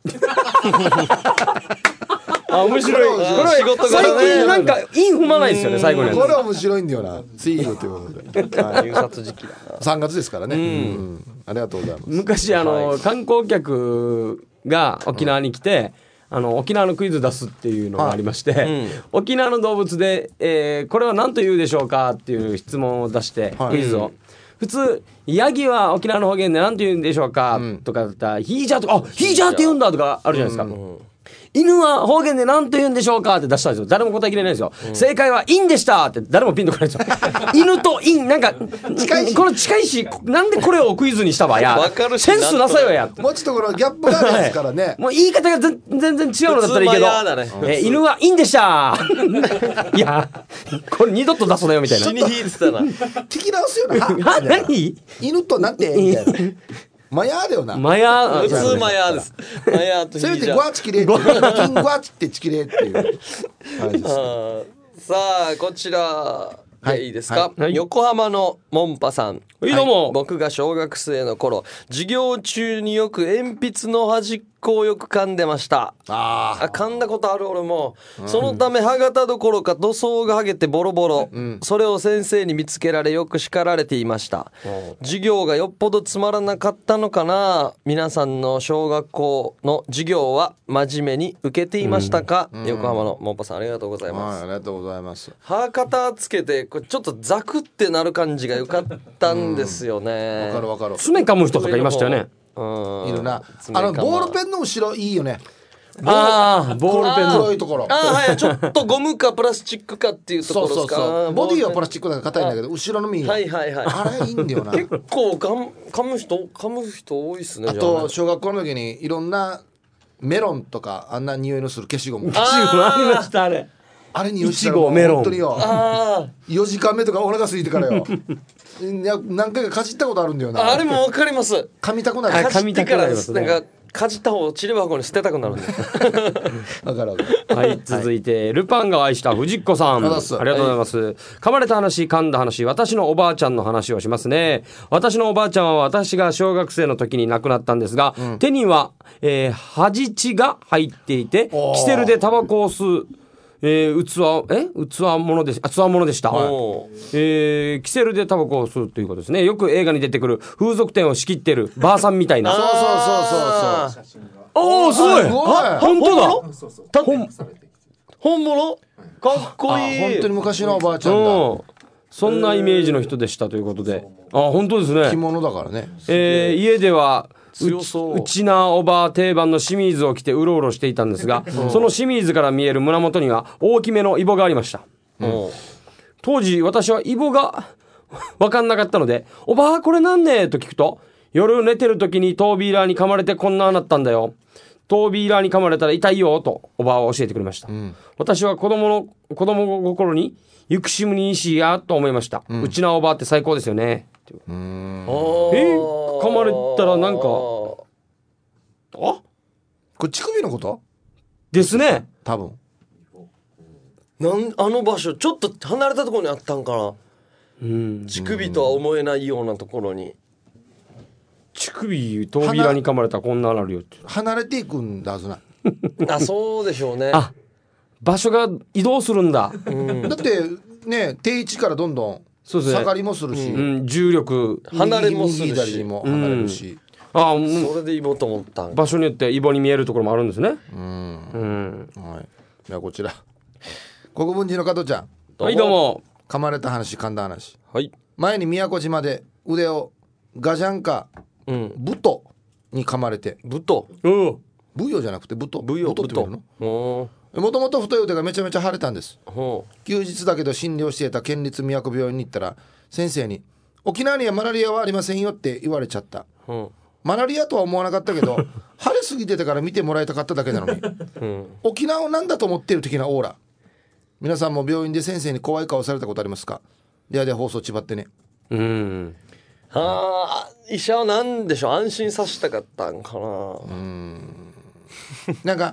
あ、面白い。これ仕事柄ね最近なんかイン踏まないですよね、最後に。 これは面白いんだよな。ついよということで、はい、 入札時期だな。 さんがつですからね、うんうん、ありがとうございます。 昔あの、観光客が沖縄に来て、あの沖縄のクイズ出すっていうのがありまして、 うん沖縄の動物で、えーこれは何と言うでしょうかっていう質問を出して、 はいクイズを、普通ヤギは沖縄の方言で何と言うんでしょうか、 うんとかだったらヒージャーとか、あヒージャーって言うんだとかあるじゃないですか、 うん犬は方言で何と言うんでしょうかって出したんですよ。誰も答えきれないんですよ、正解はインでしたって誰もピンとこないんですよ犬とインなんか近いし、この近いし、なんでこれをクイズにしたわや、 わかるしセンスなさよやって。 もうちょっとこのギャップがあるですからね。 もう言い方が全全然違うのだったらいいけど、 普通マヤだねえー犬はインでしたいやこれ二度と出すなよみたいな。 死に引いてたな。 聞き直すよな。 は何犬となんてみたいな。マヤーだよな。 マヤ普通マヤです。マヤとヒせめてージャー。 グワチキレっていう金グワチってチキレっていうあれですね。 あーさあこちら、 はいいいですか、 はい横浜のモンパさん。 はいどうも僕が小学生の頃授業中によく鉛筆の端っこをよく噛んでました。 ああ噛んだことある俺も、そのため歯型どころか塗装が剥げてボロボロ、それを先生に見つけられよく叱られていました。授業がよっぽどつまらなかったのかな。皆さんの小学校の授業は真面目に受けていましたか、横浜のモンパさんありがとうございあ、 ます。 はい、ありがとうございます。 歯型つけてこれちょっとザクってなる感じが良かったんですよね。 わかるわかる。 爪噛む人とかいましたよね。 うんいるな。 爪かまあのボールペンの後ろいいよね。 ああボールペンの黒いところ。 あーはいちょっとゴムかプラスチックかっていうとこそうろですか。 そうそう。ボディはプラススチックだから硬いんだけど後ろの実。 はいはいはい。 あれいいんだよな。 結構噛む噛む人噛む人多いっすね。 あじゃあねと小学校の時にいろんなメロンとかあんな匂いのする消しゴム。 チームありましたあれ。 あれ匂いしたらいちごメロン本当によ。 あよじかんめとかお腹空いてからよ。いや何回かかじったことあるんだよーな。 あれもわかります。 噛みたくなある。 噛みたくなりますねなんかかじった方をちり箱に捨てたくなるんで。 わかるわかる。 はい、続いて、ルパンが愛した藤子さん。ありがありがとうとうございます。噛まれた話、噛んだ話、私のおばあちゃんの話をしますね。私のおばあちゃんは私が小学生の時に亡くなったんですが、手には、えー、恥血が入っていて、キセルでタバコを吸う、えー、器、え器物でし、あ、つわものでした。 おーえー、キセルでタバコを吸うということですね。よく映画に出てくる風俗店を仕切ってるばあさんみたいな。 そうそうそうそうそう。 おー、すごいすごいあ本当だそうそうた添付されてきて本物かっこいい。 本当に昔のおばあちゃんだ。 うん、そんなイメージの人でしたということで、あ本当です着ね、 物だからね。 えー家では強そううちなおばあ定番の清水を着てうろうろしていたんですが、その清水から見える胸元には大きめのイボがありました。 うん当時私はイボが分かんなかったので、おばあこれなんねと聞くと、夜寝てる時にトービーラーに噛まれてこんななったんだよ、トービーラーに噛まれたら痛いよとおばあは教えてくれました。私は子供の子供心に憎しむにいいしやと思いました、うちなおばあって最高ですよね。 あーえ噛まれたらなんかあこれ乳首のこと？ ですね。 多分。 なんあの場所ちょっと離れたところにあったんかな。 うん、 乳首とは思えないようなところに。 乳首トービーラーに噛まれたらこんななるよって。 離れていくんだはずな。 あそうでしょうね。 あ場所が移動するんだ。 うんだってね定位置からどんどんそうですね下がりもするし、 うん、重力離れもするし右左にも離れるし、 あもうそれで言おうと思ったん場所によってイボに見えるところもあるんですね。 うんうん、 はい。ではこちら国分寺の加藤ちゃん、 はいどうも。 噛まれた話噛んだ話。 はい。 前に宮古島で腕をガジャンかうん。 ブトに噛まれて、 ぶと。 うんブヨじゃなくてブトぶよブトって言うの。 おもともと太い腕がめちゃめちゃ腫れたんです。 ーほ休日だけど診療していた県立宮古病院に行ったら先生に沖縄にはマラリアはありませんよって言われちゃった。 う。うん。 マラリアとは思わなかったけど腫れすぎてたから見てもらいたかっただけなのにうん。 沖縄を何だと思ってる的なオーラ。皆さんも病院で先生に怖い顔されたことありますか？ではでは放送ちばってね。 うんはあ医者はなんでしょう安心させたかったんかな。 なんか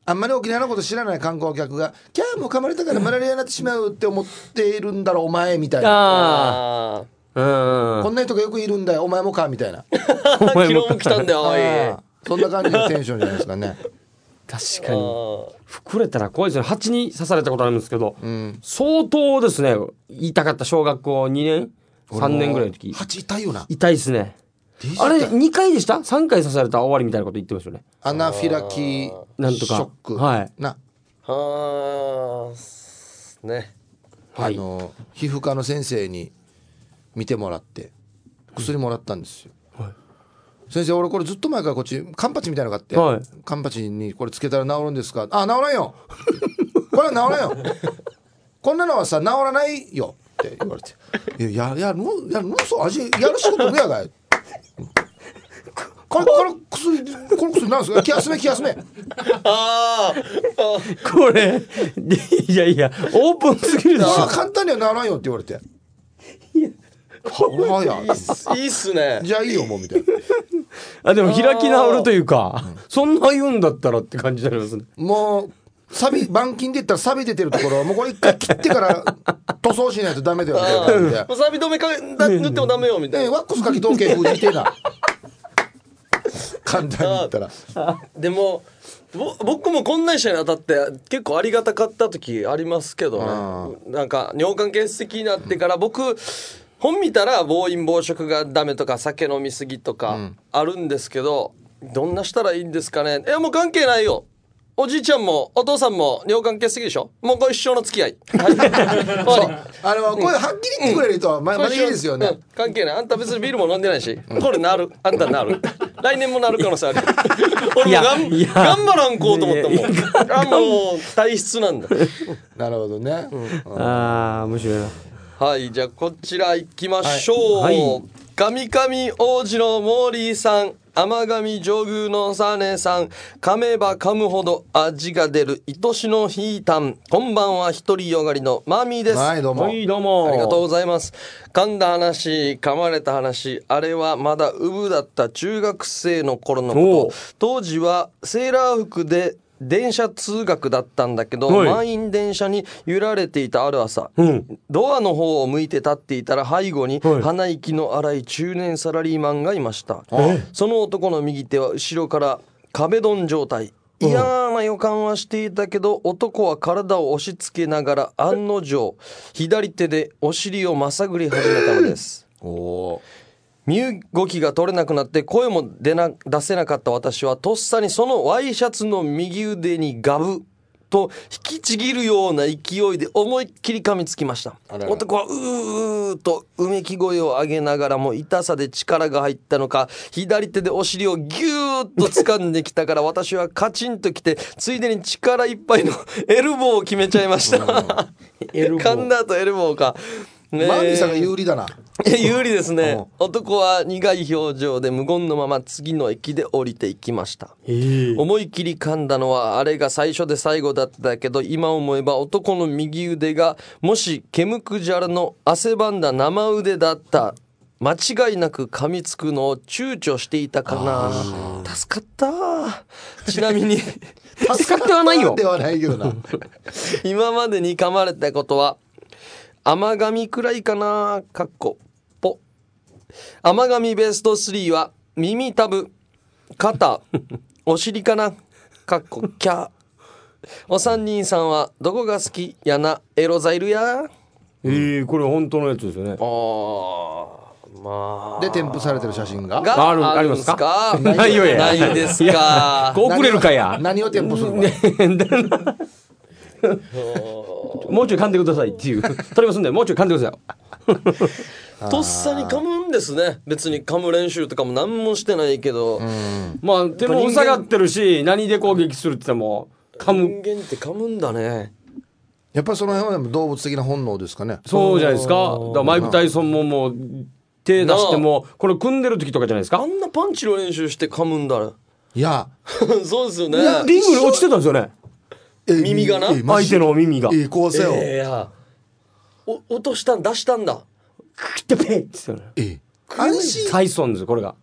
あんまり沖縄のこと知らない観光客がキャーもう噛まれたからマラリアになってしまうって思っているんだろお前みたいな、 あああうんこんな人がよくいるんだよお前もかみたいな、 あ昨日も来たんだよおい。 あーそんな感じのテンションじゃないですかね。 確かに膨れたら怖いですね。蜂に刺されたことあるんですけど、 うん、 相当ですね。痛かった。小学校にねんさんねんぐらいの時蜂痛いよな。 痛いですね。あれにかいでした？さんかい刺されたら終わりみたいなこと言ってますよね。 アナフィラキなんとかショック、 はいな、 はあね。 はいあの皮膚科の先生に見てもらって薬もらったんですよ、 はい先生俺これずっと前からこっちカンパチみたいなのがあって、 はいカンパチにこれつけたら治るんですか？あ、治らんよこれは治らんよこんなのはさ治らないよって言われていやややるのやるのそう味やる仕事無やがいこれこれ薬これ薬なんですか？気休め気休めああこれいやいやオープンすぎるでしょ。 あ簡単には治らんよって言われてははやいいっすいいっすね。 じゃあいいよもうみたいなあでも開き直るというか、そんな言うんだったらって感じになりますね。 もうサビ板金で言ったらサビ出てるところもうこれ一回切ってから塗装しないとダメだよみたいな感じでもうサビ止めかだ塗ってもダメよみたいな。 ねワックスかき統計風みたいな簡単に言ったらでもぼ僕もこんな医者に当たって結構ありがたかった時ありますけどね。なんか尿管結石になってから僕本見たら暴飲暴食がダメとか酒飲みすぎとかあるんですけど、どんなしたらいいんですかね。いやもう関係ないよ。おじいちゃんもお父さんも尿管結石でしょ。もうこれ一生の付き合い。はい終わり。 あのこれはっきり言ってくれるとままだいいですよね、 うん関係ない。あんた別にビールも飲んでないし、これなる。あんたなる。来年もなる可能性ある。俺もがんいやいや頑張らんこうと思ったもん。あもう体質なんだ。 なるほどね、 ああ面白いな。 はいじゃあこちら行きましょう。 はいはい神々王子のモーリーさん、甘神上宮のサネさん、噛めば噛むほど味が出る愛しのヒータン、こんばんは独りよがりのマミーです。 はいどうも、 はいどうもありがとうございます。噛んだ話、噛まれた話、あれはまだウブだった中学生の頃のおうこと。当時はセーラー服で電車通学だったんだけど、 はい満員電車に揺られていたある朝、 うんドアの方を向いて立っていたら背後にはい鼻息の荒い中年サラリーマンがいました。その男の右手は後ろから壁ドン状態。嫌な予感はしていたけど、男は体を押し付けながら案の定左手でお尻をまさぐり始めたのです。 おお身動きが取れなくなって声も出な出せなかった私はとっさにそのワイシャツの右腕にガブと引きちぎるような勢いで思いっきり噛みつきました。 あらら男はうーうーとうめき声を上げながらも痛さで力が入ったのか左手でお尻をギューッと掴んできたから私はカチンときてついでに力いっぱいのエルボーを決めちゃいましたエルボー噛んだ後エルボーかねえマミーさんが有利だな。 有利ですね。男は苦い表情で無言のまま次の駅で降りていきました。思い切り噛んだのはあれが最初で最後だったけど、今思えば男の右腕がもしケムクジャラの汗ばんだ生腕だった間違いなく噛みつくのを躊躇していたかな。助かったちなみに助かってはないよではないけどな。 今までに噛まれたことは甘噛くらいかな。かっこぽ。甘噛ベストスリーは耳たぶ、肩、お尻かな。かっこキャ。お三人さんはどこが好きやな。エロザイルや。 えー、これ本当のやつですよね。 あーまあで添付されてる写真ががあるあるんですか。 ないよやないですいやか。 こう遅れるかや。 何を添付するの？ もうちょい噛んでくださいっていう取りますんでもうちょい噛んでください。 とっさに噛むんですね。別に噛む練習とかも何もしてないけど、 まあ手も塞がってるし何で攻撃するって言っても噛む。 人間って噛むんだね。 やっぱりその辺は動物的な本能ですかね。 そうじゃないですか。だからマイク・タイソンももう手出してもこれ組んでる時とかじゃないですか。 あんなパンチの練習して噛むんだね。 いやそうですよね。 リングに落ちてたんですよね。 え耳がなえマジ相手の耳がえ怖さよ。 ええやお落としたん出したんだ。 クッてペイって言ってたよね。 え安心タイソンですよこれが。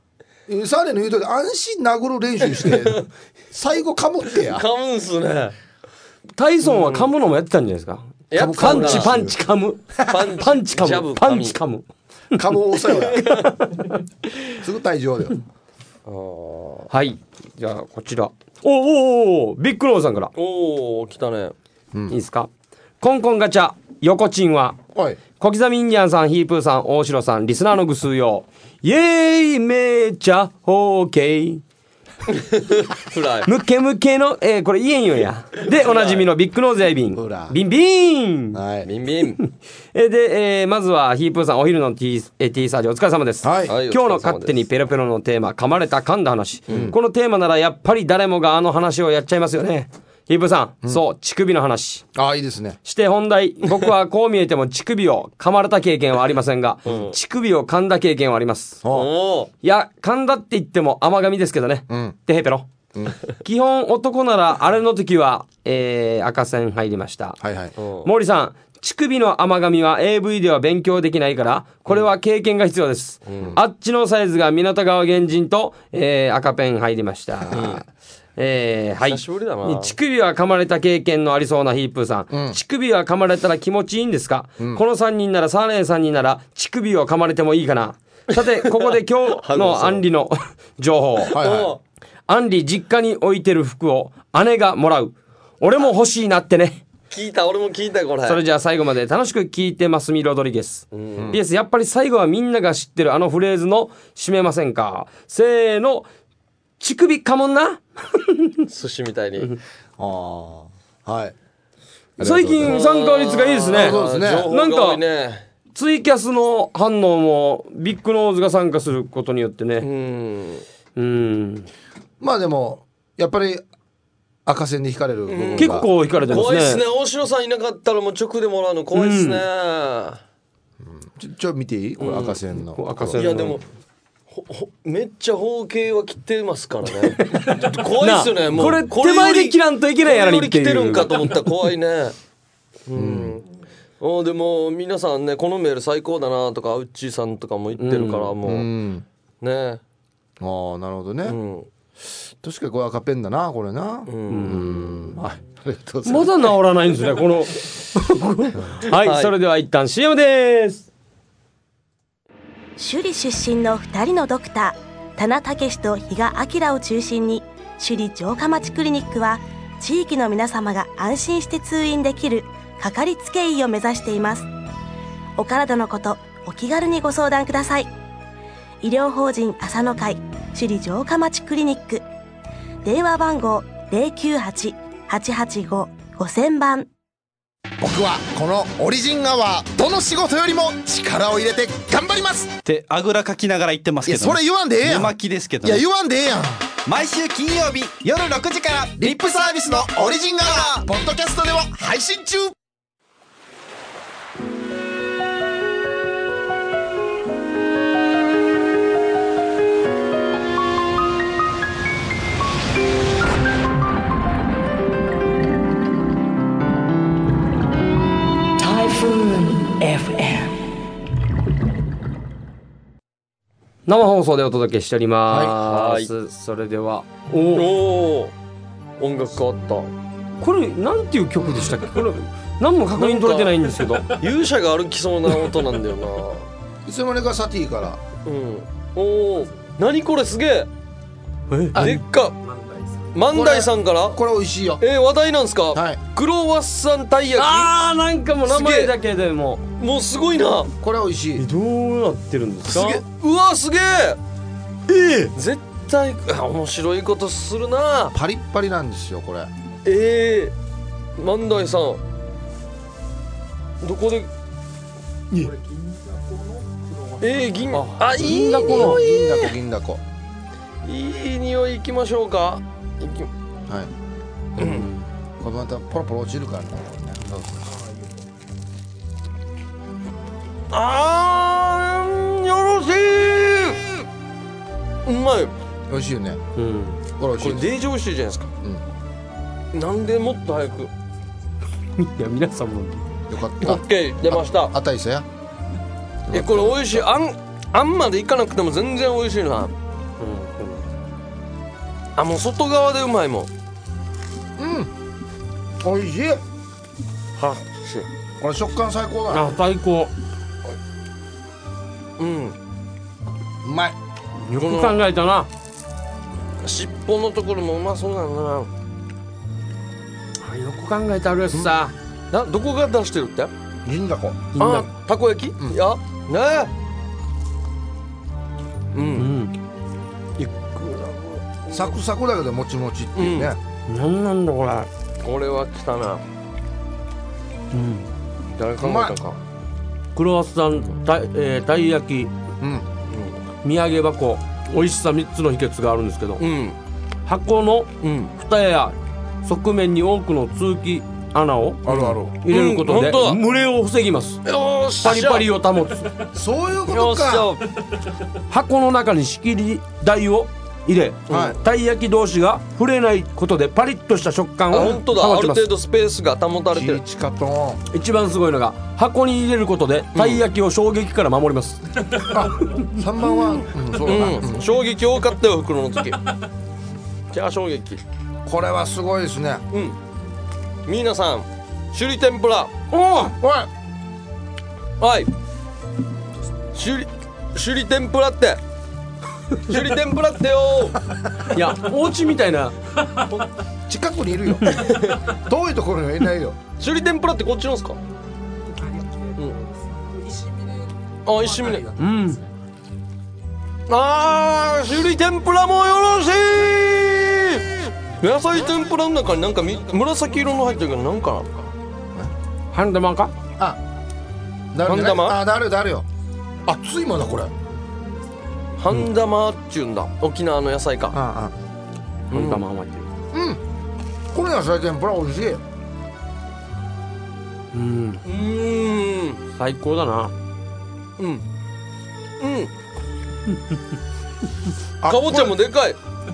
サーレの言うとり安心殴る練習して最後噛むってや噛むんすね。 タイソンは噛むのもやってたんじゃないですか。 やってたパんだンチパンチ噛むパンチパンチジャブ噛むパンチ噛む噛む遅いよすぐ退場だよ。 はいじゃあこちらおおおビッグローさんからおお来たね。 いいですか。コンコンガチャ横チンはおい小刻みインディアンさんヒープーさん大城さんリスナーのぐすうよイエーイめちゃオーケーフライ。 ムケムケの、えー、これ言えんよやでおなじみのビッグノーズやいびんほらビンビン、 はいビンビン。 えーで、えーまずはヒープーさんお昼の T, えー T サージお疲れ様です、 はいはい今日の勝手にペロペロのテーマ噛まれた噛んだ話、このテーマならやっぱり誰もがあの話をやっちゃいますよね。ヒープーさん、そう乳首の話あいいですね。 して本題僕はこう見えても乳首を噛まれた経験はありませんが、乳首を噛んだ経験はあります。 おおお。 いや噛んだって言っても甘噛みですけどね、 うんてへペロ、基本男ならあれの時は、えー赤線入りました。 はいはい。 森さん乳首の甘噛みは エーブイ では勉強できないからこれは経験が必要です、あっちのサイズが港川原人と、えー赤ペン入りました、えーはい久しぶりだな。 乳首は噛まれた経験のありそうなヒープーさん、乳首は噛まれたら気持ちいいんですか、このさんにんならサーレンさんにんなら乳首を噛まれてもいいかな。さてここで今日のアンリの情報、 はいはアンリ実家に置いてる服を姉がもらう。俺も欲しいなってね。 聞いた、俺も聞いたこれ。 それじゃあ最後まで楽しく聞いてますみロドリゲス、ピーエス やっぱり最後はみんなが知ってるあのフレーズの締めませんか。せーの乳首かもんな寿司みたいに。 ああはい。 最近参加率がいいですね。 そうですね情報が多いね。 ツイキャスの反応もビッグノーズが参加することによってうね、 ん。 うんまあでもやっぱり赤線で引かれる部分が結構引かれてますね。 怖いっすね。大城さんいなかったらもう直でもらうの怖いっすね。 ちょちょ見ていいこれ赤線の、 こう赤線いやでもほほめっちゃ方形は切ってますからね。怖いっすよね。もうこれ手前で切らんといけないやらにこれよりっていう来てるんかと思ったら怖いね。うん。おでも皆さんねこのメール最高だなとかウッチーさんとかも言ってるからもう、 うんね。 ああなるほどね、 うん。 確かにこれ赤ペンだなこれなうんはいありがとうございまますだ治らないんですねこのはい、 はいそれでは一旦 シーエム です。 首里出身のふたりのドクター田名武史と比嘉明を中心に首里城下町クリニックは地域の皆様が安心して通院できるかかりつけ医を目指しています。お体のことお気軽にご相談ください。医療法人朝の会首里城下町クリニック電話番号 ゼロきゅうはち はちはちご ごせんばん。 僕はこのオリジンアワーどの仕事よりも力を入れて頑張りますってあぐらかきながら言ってますけど、 いやそれ言わんでええやん寝巻きですけど、 いね、 や言わんでええやん毎週金曜日夜ろくじからリップサービスのオリジンアワーポッドキャストでは配信中。 生放送でお届けしております、 はいそれではおおお。音楽変わっこれなんていう曲でしたっけ。これ何も確認取れてないんですけどた。勇者が歩きそうな音なんだよな。 いつの間にかサティからうん。おお。何これすげえ。 えでっか。万代さんから。 これ美味しいよ。 えー、話題なんすか。 はいクロワッサンたい焼あーなんかもう名前だけでもき。もうすごいな。 これ美味しい。 どうなってるんですか。 すげえ。うわすげえ。ええ。絶対あ面白いことするな。 パリッパリなんですよこれ。 ええー。万代さん。どこで。ええー、銀。あいい銀だこの匂い。 銀だこ銀だこ。 いい匂い行きましょうか。行きはい。うん。これまたポロポロ落ちるからね。どうぞあーよろしい。うまい。 美味しいよね。 うんこれこれ美味しいです。 デージ美味しいじゃないですか。なんでもっと早く。 いや皆さんもよかっオッケー出ました。 た。あたいさや。 えこれ美味しい。あんあんまでいかなくても全然美味しいな。 あもう外側でうまいもん。 美味しい。 はこれ食感最高だ。 あ最高。 うんうまい。 よく考えたな。 尻尾のところもうまそうだあよく考えてあるやつさ。 な。などこが出してるって？ 銀だこ。 あたこ焼き、 うんいやねえううんん。 いくらサクサクだけどもちもちっていうね。 なんなんだこれ。 これは来たな。 うん。 誰考えたか。 クロワッサンた、えー、たい焼きうん。 土産箱美味しさみっつの秘訣があるんですけど、 うん箱のうん蓋や側面に多くの通気穴をあるある。 入れることでうん本当だ蒸れを防ぎます。 よーしパリパリを保つ。 そういうこよっしとか。 ゃ箱の中に仕切り台を入れ、 はいたい焼き同士が触れないことでパリッとした食感あを本当だ。あ保ちます。 る程度スペースが保たれてる。 チーチカと一番すごいのが箱に入れることでたい焼きを衝撃から守ります。 さんばんは、うん、そうだな、 うん衝撃多かったよ袋の時。じゃあ衝撃。 これはすごいですね。 うん皆さん首里天ぷらおおおいはい首里首里天ぷらって首里天ぷらってよいやお家みたいな。 近くにいるよ遠いところにはいないよ。 首里天ぷらってこっちのですか？うんあ石峰うんあー首里天ぷらもよろしい。野菜天ぷらの中になんかみ紫色の入ってるけどなんかな。 半玉か。 あ、だるね半玉あ、だるだるよ。熱いまだこれ。 半玉っちゅうんだ沖縄の野菜か。 あ半玉余ってる。 あ、うん。これ野菜天ぷら美味しい。 うんうーん最高だな。 うんうんあかぼちゃもでかい。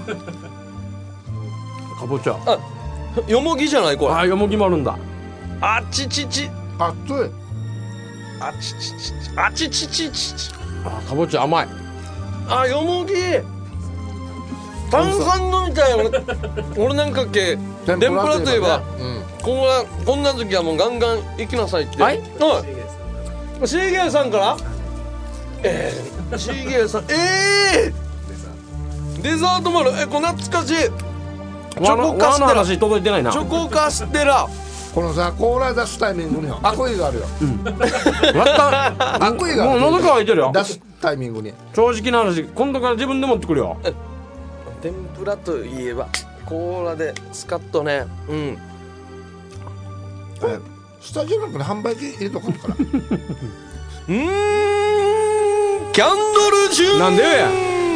かぼちゃ。 あよもぎじゃないこれ。 あよもぎもあるんだ。 あちちちこれ熱い。 あちちちあちちちちちあかぼちゃ甘い。 あよもぎ炭酸飲みたい。俺俺なんかっけ天ぷらといえばこんなこんな時はもうガンガン行きなさいって。 はいはいシーゲーさんからえー、シーゲーさんえー、デザートマルえこれ懐かしい。チョコカステラ和の話届いてないな。 チョコカステラこのさ、コーラ出すタイミングに悪意があるよ。 わった悪意がある。 もう喉乾いてるよ。 出すタイミングに。 正直な話今度から自分で持ってくるよ。 天ぷらといえばコーラでスカッとね。うんスタジオなんかに販売機入れとかんから。 うーんキャンドルジュンなんでや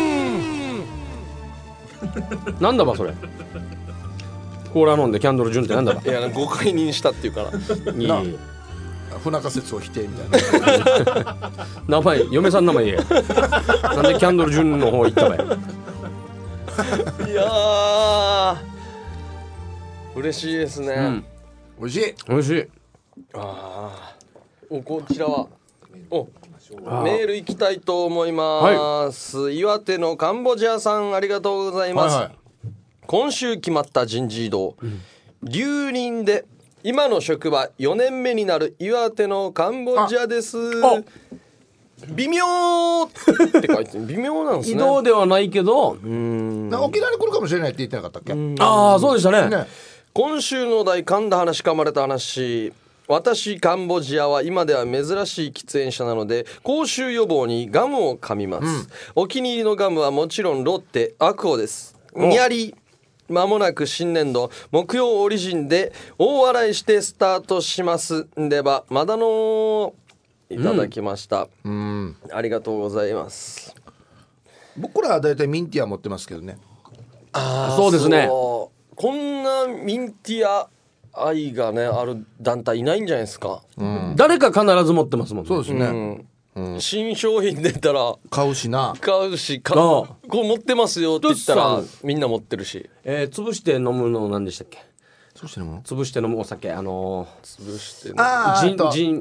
なんだばそれ。コーラ飲んでキャンドルジュンってなんだば。 いや誤解認したっていうからいいな不仲説を否定みたいな。 名前嫁さんの名前言え。なんでキャンドルジュンの方行ったばや。 いやー嬉しいですね。 うん美味しい。 美味しい。 あーおこちらはおあーメール行きたいと思います、岩手のカンボジアさんありがとうございます、 はいはい。 今週決まった人事異動、留任で今の職場よねんめになる岩手のカンボジアです。 あ微妙って書いてる微妙なんですね。 移動ではないけど。 うんな沖縄に来るかもしれないって言ってなかったっけ？ね。 ああそうでしたね。 今週のお題噛んだ話噛まれた話。私カンボジアは今では珍しい喫煙者なので口臭予防にガムを噛みます、うん、お気に入りのガムはもちろんロッテアクオです。にゃりまもなく新年度木曜オリジンで大笑いしてスタートしますんでばまだのいただきました、うん、ありがとうございます。 僕らはだいたいミンティア持ってますけどね。 あそうですね。 こんなミンティア愛がねある団体いないんじゃないですか、 うん、誰か必ず持ってますもんね。 そうですね、 うんうん、新商品出たら買うしな買うし買うこれ持ってますよって言ったらみんな持ってるし、 えー、潰して飲むの何でしたっけ？ 潰して飲むの？ 潰して飲むお酒あのー、潰してあジンジン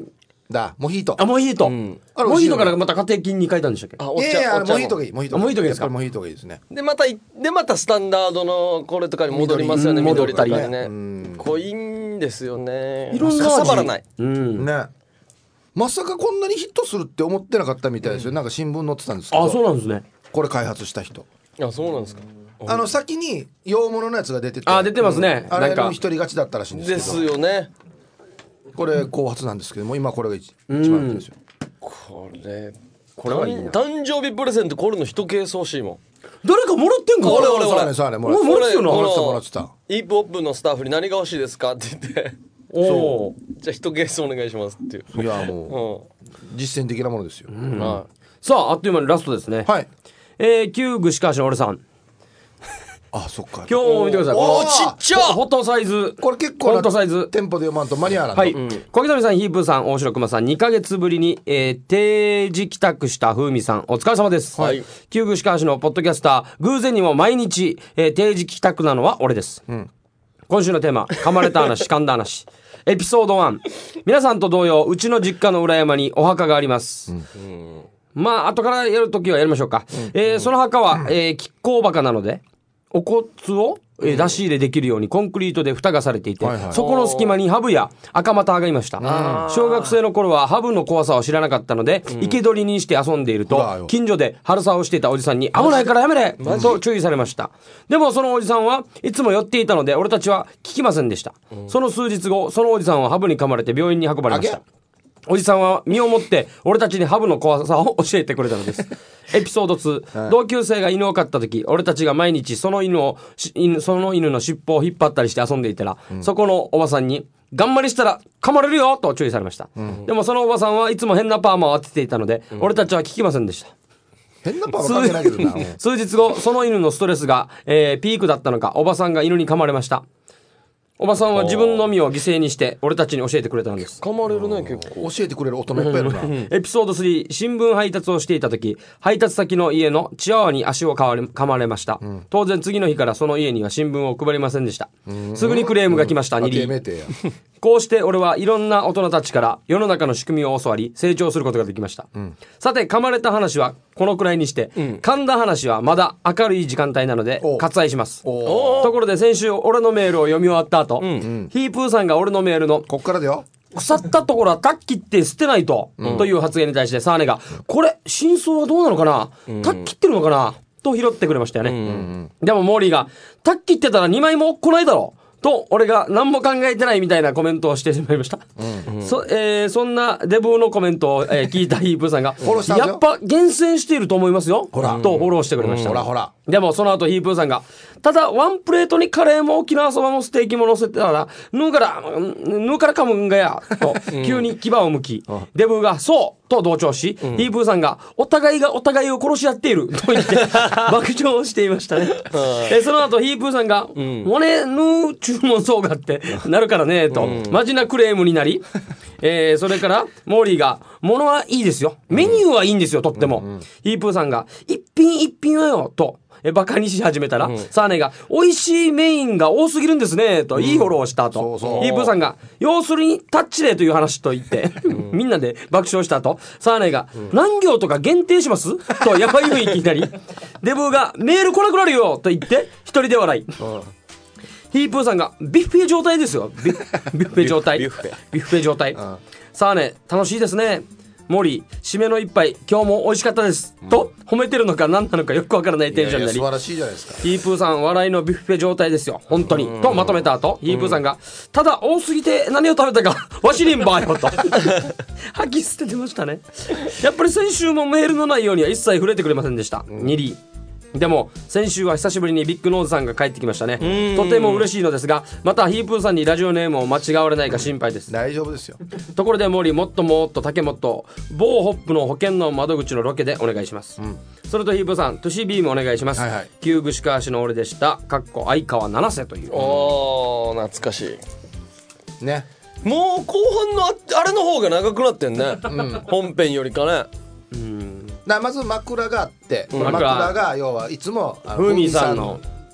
だモヒートあモヒート、 んあれモヒートからまた家庭金に変えたんでしたっけ？ あお茶いやいやあれお茶モヒートがいいモヒートあモヒートがいいですかやっぱりモヒートがいいですね。 でまたいでまたスタンダードのこれとかに戻りますよね。緑とかにうねん濃いんですよね。 いろんな味かさばらない。 うんねまさかこんなにヒットするって思ってなかったみたいですよ、なんか新聞載ってたんですけど、 あそうなんですね。 これ開発した人、 あそうなんですか。 あの先に洋物のやつが出てて、 あ出てますね、 あれなんかの一人勝ちだったらしいんですけど、 ですよね。 これ後発なんですけども、今これが一一番いいんですよ。 これこれはいいな。 誕生日プレゼントこれの一ケース欲しいもん。 誰かもらってんか？ 俺俺俺そうねそうねもらっおてもらってたのもらってたもらこのってた。 イープホップのスタッフに何が欲しいですかって言っておおじゃあ一ケースお願いしますっていう。 いやもうう実践的なものですよ。 ん。はさああっという間にラストですね。 はい。 えー、旧具志川市の俺さん、 あそっか。 今日も見てください。 おこのーちっちゃフォトサイズ、 これ結構フォントサイズ。 テンポで読まんと間に合わない。 はい、小木谷さん、ヒープーさん、大城熊さん、にかげつぶりに、えー、定時帰宅した風味さん、お疲れ様です。 はい旧具志川市のポッドキャスター、偶然にも毎日、えー、定時帰宅なのは俺です。 ん今週のテーマ、噛まれた話、噛んだ話。エピソードワン。皆さんと同様、うちの実家の裏山にお墓があります。まあ、後からやるときはやりましょうか。えーその墓は、えー、亀甲墓なので、お骨を、えー出し入れできるようにコンクリートで蓋がされていて、 はいはいそこの隙間にハブや赤股がいました。小学生の頃はハブの怖さを知らなかったので、生け捕りにして遊んでいるほらよと、近所で春沢をしていたおじさんに、危ないからやめれと注意されました。でもそのおじさんはいつも寄っていたので、俺たちは聞きませんでした。その数日後、そのおじさんはハブに噛まれて病院に運ばれました。おじさんは身をもって俺たちにハブの怖さを教えてくれたのです。エピソードツー、同級生が犬を飼った時、俺たちが毎日その犬をし犬その犬の尻尾を引っ張ったりして遊んでいたら、そこのおばさんに頑張りしたら噛まれるよと注意されました。でもそのおばさんはいつも変なパーマを当てていたので、俺たちは聞きませんでした。 変なパワー関係ないけどな。 数日後、その犬のストレスが、えーピークだったのか、おばさんが犬に噛まれました。おばさんは自分の身を犠牲にして俺たちに教えてくれたのです。 噛まれるね結構。 教えてくれる大人いっぱいいるな。 エピソードスリー、新聞配達をしていた時、配達先の家のチワワに足を噛まれ噛まれました、当然次の日からその家には新聞を配りませんでした。すぐにクレームが来ました。にリあてめえてや。 こうして俺はいろんな大人たちから世の中の仕組みを教わり成長することができました、さて噛まれた話はこのくらいにして、噛んだ話はまだ明るい時間帯なのでお割愛します。 おところで先週俺のメールを読み終わった後、ヒープーさんが俺のメールのこっからだよ。 腐ったところはタッキって捨てないと、という発言に対してサーネがこれ真相はどうなのかな、タッキってるのかなと拾ってくれましたよね、でもモーリーがタッキってたらにまいも来ないだろうと俺が何も考えてないみたいなコメントをしてしまいました、そ, えーそんなデブーのコメントを、えー聞いたヒープーさんがォローしたんですよやっぱ厳選していると思いますよほらとフォローしてくれました、 ほらほら。 でもその後ヒープーさんがただワンプレートにカレーも沖縄そばもステーキも乗せてたらぬからぬからかむんがやと急に牙を向き、デブーがそうと同調し、ヒープーさんがお互いがお互いを殺し合っていると言って爆笑をしていましたね。えその後ヒープーさんが、もねぬ注文そうがってなるからねと、マジなクレームになり、えーそれからモーリーが物はいいですよ、メニューはいいんですよとっても、ヒープーさんが一品一品はよとえバカにし始めたら、サーネが美味しいメインが多すぎるんですねといいフォローをした後、 そうそうヒープーさんが要するにタッチでという話と言ってみんなで爆笑した後、サーネが、何行とか限定しますとやばい雰囲気になり、デブーがメール来なくなるよと言って一人で笑い、ヒープーさんがビュッフェ状態ですよ、ビュビュッフェ状態ビュッフェビュッフェ状態、さあね楽しいですね、モリー締めの一杯今日も美味しかったです、と褒めてるのか何なのかよくわからないテンションになり、 いやいや素晴らしいじゃないですか。 ヒープーさん笑いのビュッフェ状態ですよ本当にとまとめた後、ヒープーさんがただ多すぎて何を食べたかわしりんばよと吐き捨ててましたね。やっぱり先週もメールの内容には一切触れてくれませんでした、ニリー。でも先週は久しぶりにビッグノーズさんが帰ってきましたね。とても嬉しいのですが、またヒープーさんにラジオネームを間違われないか心配です。 大丈夫ですよ。 ところでモーリー、もっともっと竹本某ホップの保険の窓口のロケでお願いします、それとヒープーさんトゥシビームお願いします、 はいはい。 旧具志川市の俺でしたかっこ相川七瀬という、 おー懐かしい。 ね。 もう後半のああれの方が長くなってんね、本編よりかね。 だからまず枕があって、 うん枕が要はいつもあのふーみーさんの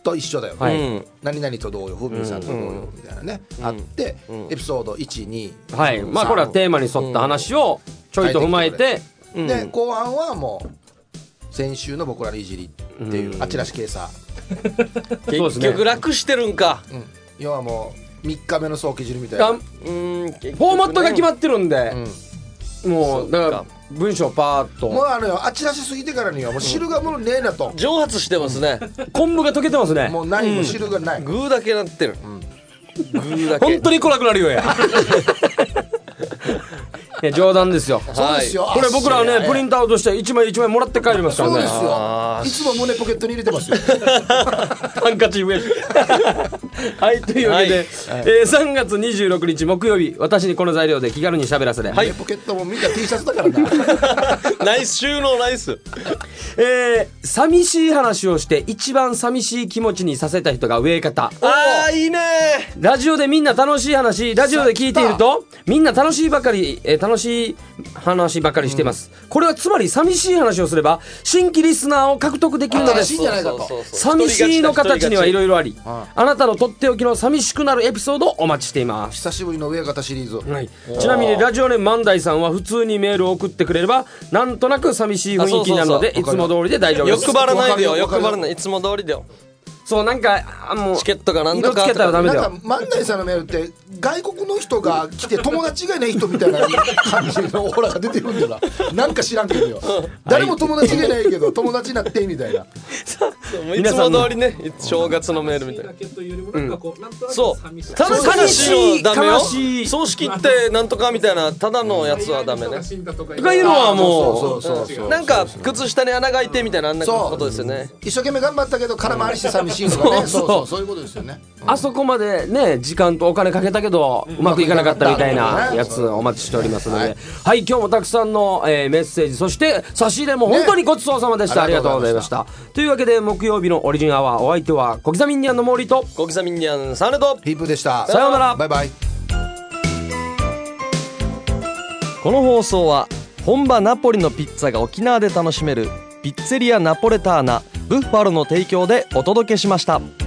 と一緒だよ、 はいうん何々と同様ふみんさんと同様みたいなね、あって、エピソードいち、に、 はい、まあこれはテーマに沿った話をちょいと踏まえて、 うんで後半はもう先週の僕らのいじりっていう、あちらし系さ、 結局楽してるんか。 うん、要はもうみっかめの早期汁みたいな、 がうん、フォフォーマットが決まってるんで、 うん、 もうだから文章パーッともうあのよあちらしすぎてからにはもう汁がもうねえなと、 蒸発してますね。 昆布が溶けてますね。 もうない、もう汁がない、 グーだけなってる。グーだけ。 本当に来なくなるよや。いや冗談ですよ。 そうですよ、 これ僕らはねプリントトアウトして一枚一枚もらって帰りますからね。 そうですあーよ、いつも胸ポケットに入れてますよハンカチ上に。はい、というわけで、 はいえーさんがつにじゅうろくにち木曜日、私にこの材料で気軽に喋らせで、 はい胸ポケットもみんな T シャツだからなナイス収納ナイス。 えー寂しい話をして一番寂しい気持ちにさせた人が上方。 あーいいね。 ラジオでみんな楽しい話、ラジオで聞いているとみんな楽しいばかり、えー楽しい話ばかりしています、これはつまり寂しい話をすれば新規リスナーを獲得できるので新しいす。 んじゃないかと、 そうそうそう寂しいの形にはいろいろあり、 ああなたのとっておきの寂しくなるエピソードをお待ちしています。 久しぶりの上方シリーズ、 はい、ちなみにラジオネーム万代さんは普通にメールを送ってくれればなんとなく寂しい雰囲気になるのであそうそうそういつも通りで大丈夫です。 欲張らないでよ。 わかるよ欲張らない。いつも通りだよ。 そうなんかあもうチケットかなんとか色つけたらダメだよ。 なんか万代さんのメールって外国の人が来て友達がいない人みたいな感じのオーラが出てるんだよな、なんか知らんけどよ、誰も友達がいないけど友達になってみたいな、 もういつも通りね。正月のメールみたいな。 だけというよりもなんかこう、なんとなくそう寂しい。 ただ寂しいダメよ。 悲しい葬式ってなんとかみたいなただのやつはダメね。 死んだとかとかいうのはもうそうそうそうそう、 なんか靴下に穴が開いてみたいなあんなことですよね。 一生懸命頑張ったけど空回りして寂しいのがね、そうそうそういうことですよね、 あそこまでね時間とお金かけたけどうまくいかなかったみたいなやつお待ちしておりますので、 はいはい今日もたくさんの、えーメッセージそして差し入れも本当にごちそうさまでした、 ねありがとうございました。というわけで木曜日のオリジンアワーお相手は小刻みインディアンのモーリーと小刻みインディアンサンレド。 ヒープでした、 さようなら。 バイバイ。 この放送は本場ナポリのピッツァが沖縄で楽しめるピッツェリアナポレターナブッファロの提供でお届けしました。